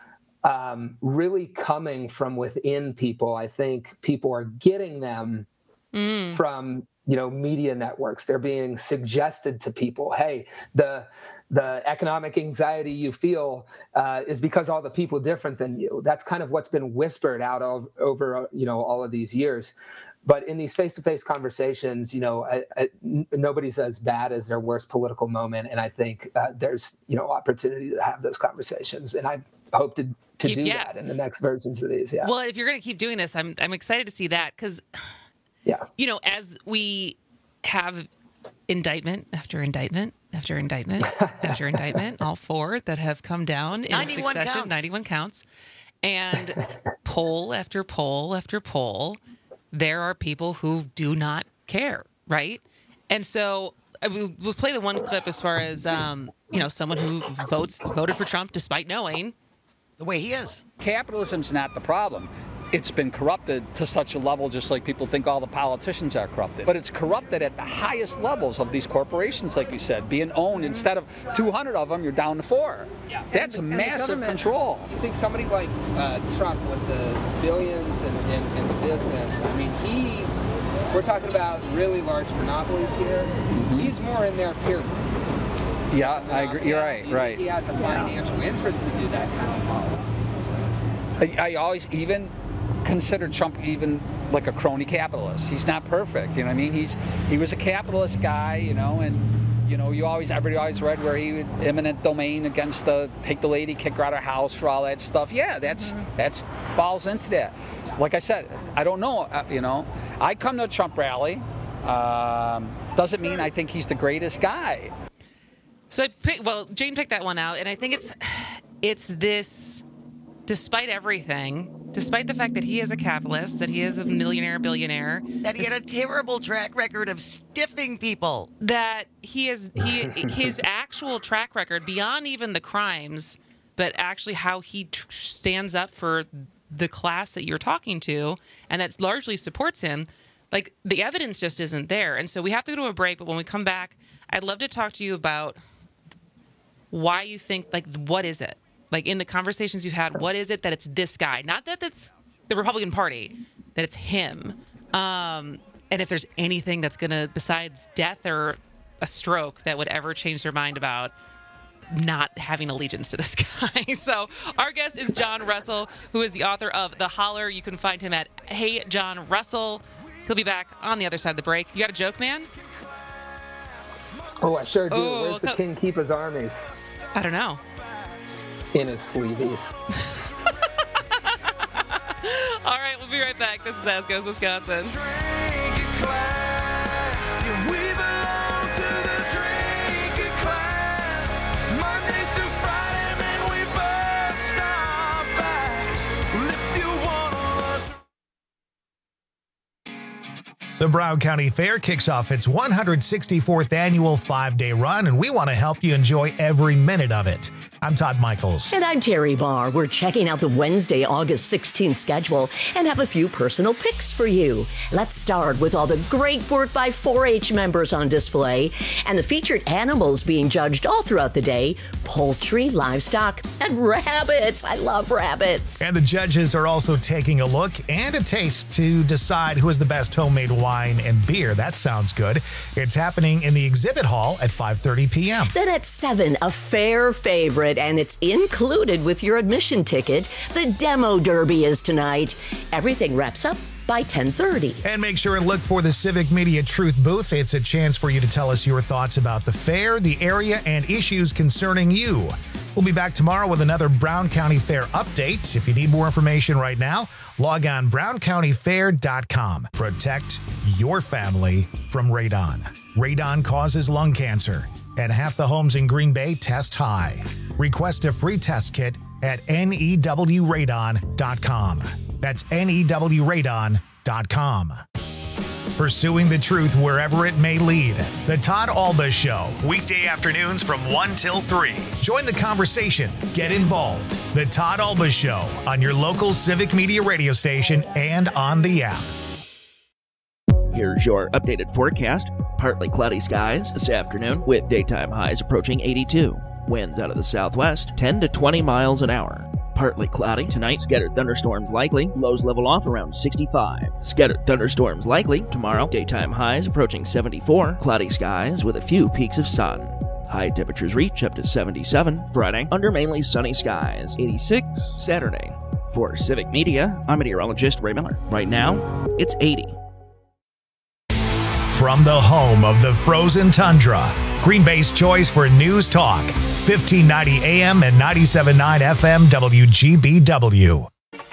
um, really coming from within people. I think people are getting them mm. from, you know, media networks. They're being suggested to people. Hey, the the economic anxiety you feel uh, is because all the people different than you. That's kind of what's been whispered out of over, you know, all of these years. But in these face-to-face conversations, you know, I, I, n- nobody's as bad as their worst political moment. And I think uh, there's, you know, opportunity to have those conversations. And I hope to, to Keep, do yeah. that in the next versions of these. Yeah. Well, if you're going to keep doing this, I'm I'm excited to see that because, yeah, you know, as we have indictment after indictment after indictment after indictment, all four that have come down in ninety-one succession, counts. ninety-one counts, and poll after poll after poll, there are people who do not care, right? And so I mean, we'll play the one clip as far as, um, you know, someone who votes voted for Trump despite knowing the way he is. Capitalism's not the problem. It's been corrupted to such a level, just like people think all the politicians are corrupted. But it's corrupted at the highest levels of these corporations, like you said, being owned. Instead of two hundred of them, you're down to four. That's And a the- and the massive government- control. You think somebody like uh, Trump with the billions and, and, and the business, I mean, he, we're talking about really large monopolies here. Mm-hmm. He's more in their peer group. Yeah, I agree. You're right, He- right. He has a financial interest to do that kind of policy. I, I always even consider Trump even like a crony capitalist. He's not perfect, you know what I mean? He's he was a capitalist guy, you know, and you know, you always everybody always read where he would eminent domain against the take the lady, kick her out of her house for all that stuff. Yeah, that's mm-hmm. that's falls into that. Like I said, I don't know, uh, you know. I come to a Trump rally. Um, doesn't mean I think he's the greatest guy. So I pick, well, Jane picked that one out, and I think it's it's this. Despite everything, despite the fact that he is a capitalist, that he is a millionaire, billionaire, That he had a terrible track record of stiffing people. that he is he his actual track record beyond even the crimes, but actually how he tr- stands up for the class that you're talking to, and that largely supports him. Like the evidence just isn't there, and so we have to go to a break. But when we come back, I'd love to talk to you about why you think, like, what is it? Like in the conversations you've had, what is it that it's this guy? Not that it's the Republican Party, that it's him. Um, and if there's anything that's going to, besides death or a stroke, that would ever change their mind about not having allegiance to this guy. So our guest is John Russell, who is the author of The Holler. You can find him at Hey John Russell. He'll be back on the other side of the break. You got a joke, man? Oh, I sure do. Oh, Where's the co- king keep his armies? I don't know. In his sleeveys. All right, we'll be right back. This is As Goes Wisconsin. The Broward County Fair kicks off its one hundred sixty-fourth annual five-day run, and we want to help you enjoy every minute of it. I'm Todd Michaels. And I'm Terry Barr. We're checking out the Wednesday, August sixteenth schedule and have a few personal picks for you. Let's start with all the great work by four H members on display and the featured animals being judged all throughout the day: poultry, livestock, and rabbits. I love rabbits. And the judges are also taking a look and a taste to decide who is the best homemade wine and beer. That sounds good. It's happening in the exhibit hall at five thirty p.m. Then at seven, a fair favorite, and it's included with your admission ticket. The Demo Derby is tonight. Everything wraps up by ten thirty. And make sure and look for the Civic Media Truth Booth. It's a chance for you to tell us your thoughts about the fair, the area, and issues concerning you. We'll be back tomorrow with another Brown County Fair update. If you need more information right now, log on brown county fair dot com. Protect your family from radon. Radon causes lung cancer, and half the homes in Green Bay test high. Request a free test kit at N E W radon dot com. That's N E W radon dot com. Pursuing the truth wherever it may lead. The Todd Alba Show, weekday afternoons from one till three. Join the conversation. Get involved. The Todd Alba Show on your local Civic Media radio station and on the app. Here's your updated forecast. Partly cloudy skies this afternoon with daytime highs approaching eighty-two. Winds out of the southwest, ten to twenty miles an hour. Partly cloudy tonight, scattered thunderstorms likely. Lows level off around sixty-five. Scattered thunderstorms likely tomorrow. Daytime highs approaching seventy-four. Cloudy skies with a few peaks of sun. High temperatures reach up to seventy-seven. Friday, under mainly sunny skies. eighty-six. Saturday. For Civic Media, I'm meteorologist Ray Miller. Right now, it's eighty. From the home of the frozen tundra, Green Bay's choice for news talk, fifteen ninety A M and ninety-seven point nine F M W G B W.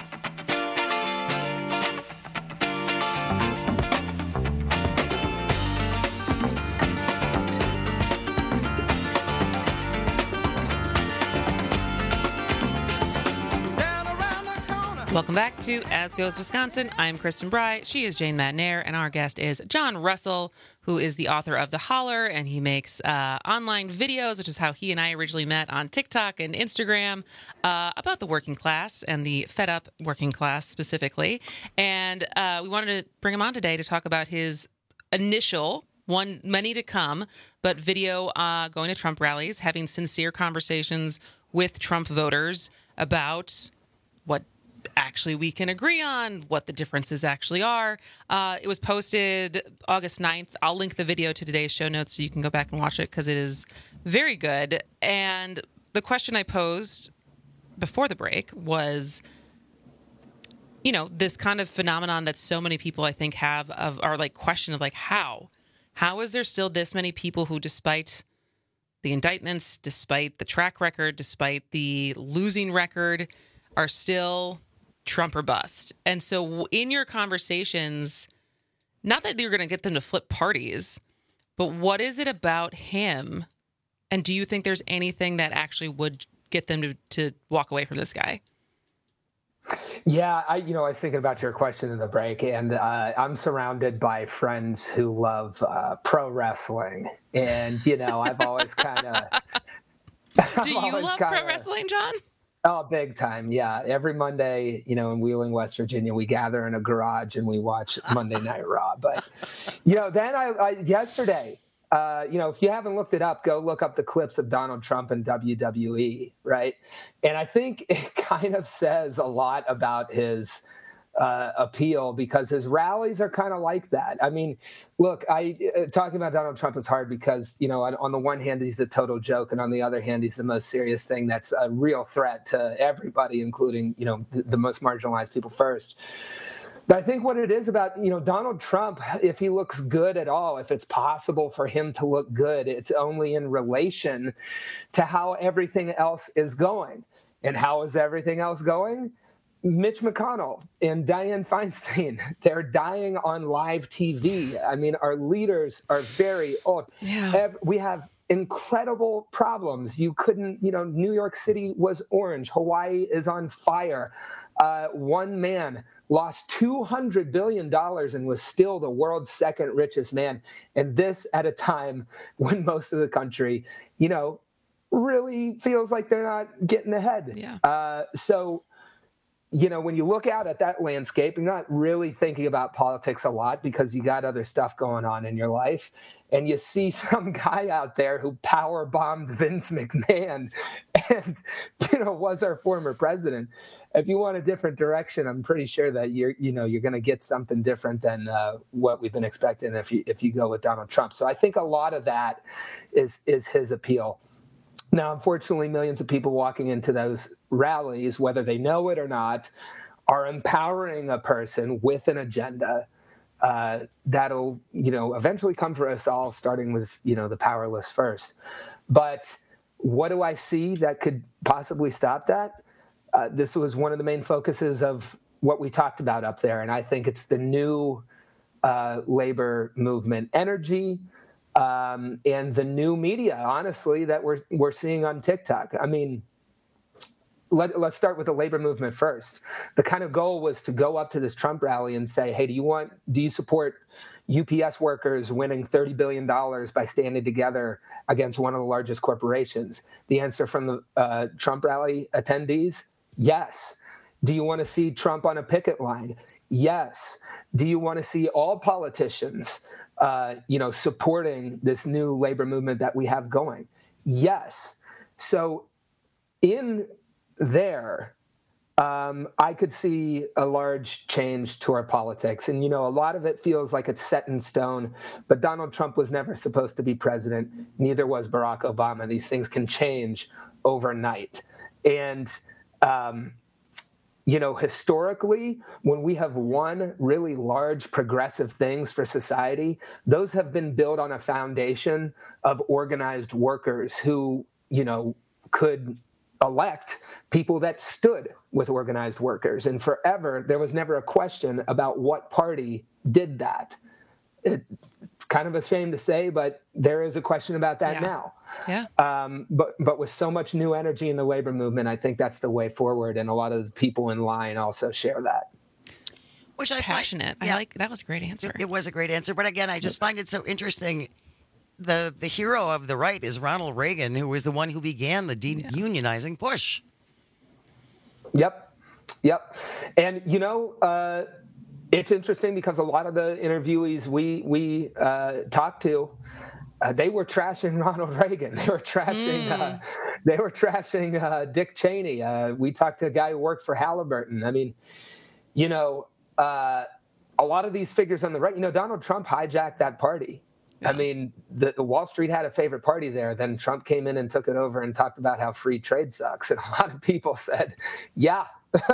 Welcome back to As Goes Wisconsin. I'm Kristen Bry. She is Jane Matnair, and our guest is John Russell, who is the author of The Holler, and he makes uh, online videos, which is how he and I originally met on TikTok and Instagram, uh, about the working class and the fed-up working class specifically. And uh, we wanted to bring him on today to talk about his initial, one many to come, but video uh, going to Trump rallies, having sincere conversations with Trump voters about what actually we can agree on, what the differences actually are. Uh, it was posted August ninth. I'll link the video to today's show notes so you can go back and watch it because it is very good. And the question I posed before the break was, you know, this kind of phenomenon that so many people I think have of are like question of like how? How is there still this many people who, despite the indictments, despite the track record, despite the losing record, are still Trump or bust? And so in your conversations, not that you're going to get them to flip parties, but what is it about him? And do you think there's anything that actually would get them to, to walk away from this guy? Yeah, I, you know, I was thinking about your question in the break, and uh, I'm surrounded by friends who love uh, pro wrestling. And, you know, I've always kind of... Do you love kinda, pro wrestling, John? Oh, big time. Yeah. Every Monday, you know, in Wheeling, West Virginia, we gather in a garage and we watch Monday Night Raw. But, you know, then I, I yesterday, uh, you know, if you haven't looked it up, go look up the clips of Donald Trump and W W E. Right. And I think it kind of says a lot about his uh, appeal because his rallies are kind of like that. I mean, look, I uh, talking about Donald Trump is hard because, you know, on, on the one hand, he's a total joke. And on the other hand, he's the most serious thing that's a real threat to everybody, including, you know, the, the most marginalized people first. But I think what it is about, you know, Donald Trump, if he looks good at all, if it's possible for him to look good, it's only in relation to how everything else is going. And how is everything else going? Mitch McConnell and Dianne Feinstein, they're dying on live T V. I mean, our leaders are very old. Yeah. We have incredible problems. You couldn't, you know, New York City was orange. Hawaii is on fire. Uh, one man lost two hundred billion dollars and was still the world's second richest man. And this at a time when most of the country, you know, really feels like they're not getting ahead. Yeah. Uh, so, you know, when you look out at that landscape, you're not really thinking about politics a lot because you got other stuff going on in your life. And you see some guy out there who power bombed Vince McMahon and, you know, was our former president. If you want a different direction, I'm pretty sure that you're, you know, you're going to get something different than uh, what we've been expecting if you if you go with Donald Trump. So I think a lot of that is is his appeal. Now, unfortunately, millions of people walking into those rallies, whether they know it or not, are empowering a person with an agenda uh, that'll, you know, eventually come for us all, starting with, you know, the powerless first. But what do I see that could possibly stop that? Uh, this was one of the main focuses of what we talked about up there, and I think it's the new uh, labor movement energy um, and the new media, honestly, that we're we're seeing on TikTok. I mean, let, let's start with the labor movement first. The kind of goal was to go up to this Trump rally and say, hey, do you want, do you support U P S workers winning thirty billion dollars by standing together against one of the largest corporations? The answer from the uh, Trump rally attendees, yes. Do you want to see Trump on a picket line? Yes. Do you want to see all politicians, uh, you know, supporting this new labor movement that we have going? Yes. So in there, um, I could see a large change to our politics. And, you know, a lot of it feels like it's set in stone, but Donald Trump was never supposed to be president. Neither was Barack Obama. These things can change overnight. And, um, you know, historically, when we have won really large progressive things for society, those have been built on a foundation of organized workers who, you know, could elect people that stood with organized workers. And forever, there was never a question about what party did that. It's kind of a shame to say, but there is a question about that yeah. now. Yeah. Um, but but with so much new energy in the labor movement, I think that's the way forward. And a lot of the people in line also share that. Which I Passionate. Find, yeah, I like that was a great answer. It, it was a great answer. But again, I just find it so interesting. The the hero of the right is Ronald Reagan, who was the one who began the de-unionizing push. Yep. Yep. And, you know, uh, it's interesting because a lot of the interviewees we we uh, talked to, uh, they were trashing Ronald Reagan. They were trashing. Mm. Uh, they were trashing uh, Dick Cheney. Uh, we talked to a guy who worked for Halliburton. I mean, you know, uh, a lot of these figures on the right. You know, Donald Trump hijacked that party. Yeah. I mean, the, the Wall Street had a favorite party there. Then Trump came in and took it over and talked about how free trade sucks. And a lot of people said, "Yeah."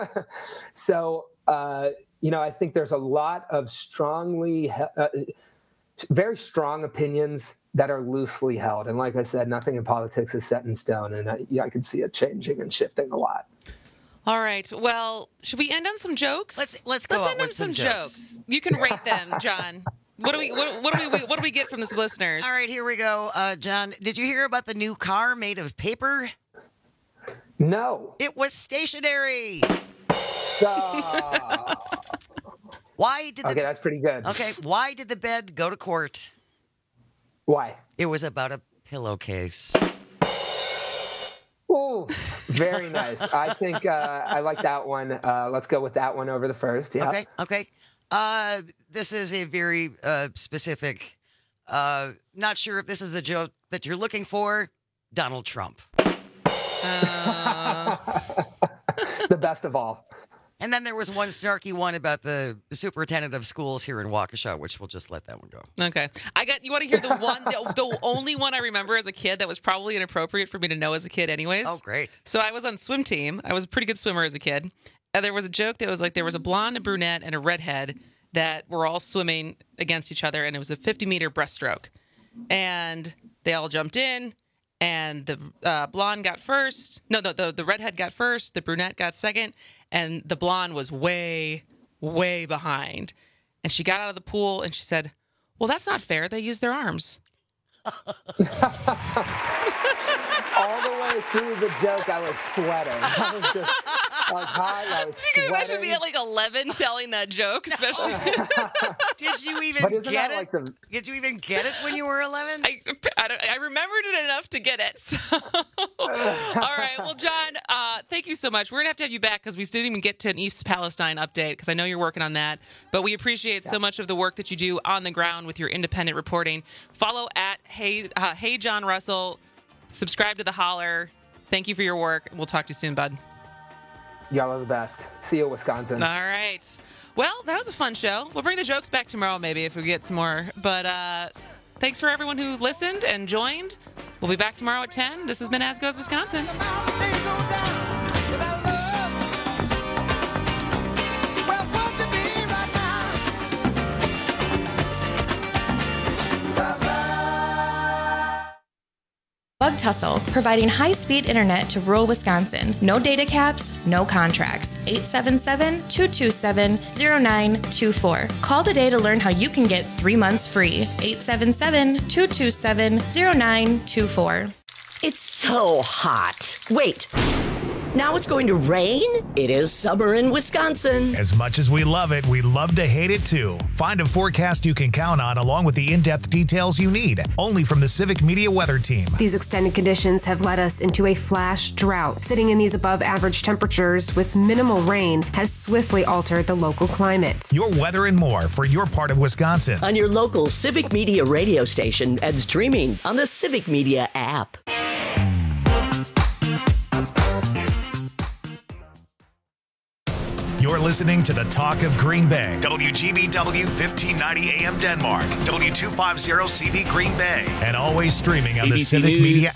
so. Uh, You know, I think there's a lot of strongly, uh, very strong opinions that are loosely held. And like I said, nothing in politics is set in stone. And I, yeah, I can see it changing and shifting a lot. All right. Well, should we end on some jokes? Let's let's go let's end on on some, some jokes. jokes. You can rate them, John. What do we what, what do we what do we get from the listeners? All right, here we go. Uh, John, did you hear about the new car made of paper? No. It was stationary. Uh, Why did the, okay, that's pretty good. Okay, why did the bed go to court? Why? It was about a pillowcase. Oh, very nice. I think uh, I like that one. Uh, let's go with that one over the first. Yeah. Okay, okay. Uh, this is a very uh, specific, uh, not sure if this is a joke that you're looking for, Donald Trump. Uh... The best of all. And then there was one snarky one about the superintendent of schools here in Waukesha, which we'll just let that one go. Okay. I got, you want to hear the one, the, the only one I remember as a kid that was probably inappropriate for me to know as a kid anyways. Oh, great. So I was on swim team. I was a pretty good swimmer as a kid. And there was a joke that was like, there was a blonde, a brunette, and a redhead that were all swimming against each other. And it was a fifty meter breaststroke. And they all jumped in. And the uh, blonde got first. No, the, the the redhead got first. The brunette got second. And the blonde was way, way behind. And she got out of the pool and she said, well, that's not fair. They used their arms. All the way through the joke, I was sweating. I was just, I was hot, I was you can sweating. imagine me at like eleven telling that joke, especially. Did you even But isn't get that it? like the- Did you even get it when you were eleven? I, I, don't, I remembered it enough to get it. So. All right. Well, John, uh, thank you so much. We're going to have to have you back because we didn't even get to an East Palestine update because I know you're working on that. But we appreciate yeah. so much of the work that you do on the ground with your independent reporting. Follow at Hey, uh, hey John Russell. Subscribe to The Holler. Thank you for your work. We'll talk to you soon, bud. Y'all are the best. See you, Wisconsin. All right. Well, that was a fun show. We'll bring the jokes back tomorrow maybe if we get some more. But uh, thanks for everyone who listened and joined. We'll be back tomorrow at ten. This has been As Goes Wisconsin. Tussle, providing high-speed internet to rural Wisconsin. No data caps, no contracts. eight seven seven, two two seven, zero nine two four. Call today to learn how you can get three months free. eight seven seven, two two seven, zero nine two four. It's so hot. Wait. Now it's going to rain? It is summer in Wisconsin. As much as we love it, we love to hate it too. Find a forecast you can count on along with the in-depth details you need. Only from the Civic Media Weather Team. These extended conditions have led us into a flash drought. Sitting in these above average temperatures with minimal rain has swiftly altered the local climate. Your weather and more for your part of Wisconsin. On your local Civic Media radio station and streaming on the Civic Media app. You're listening to the Talk of Green Bay. W G B W fifteen ninety A M Denmark. W two fifty C V Green Bay. And always streaming on A B C the Civic News. Media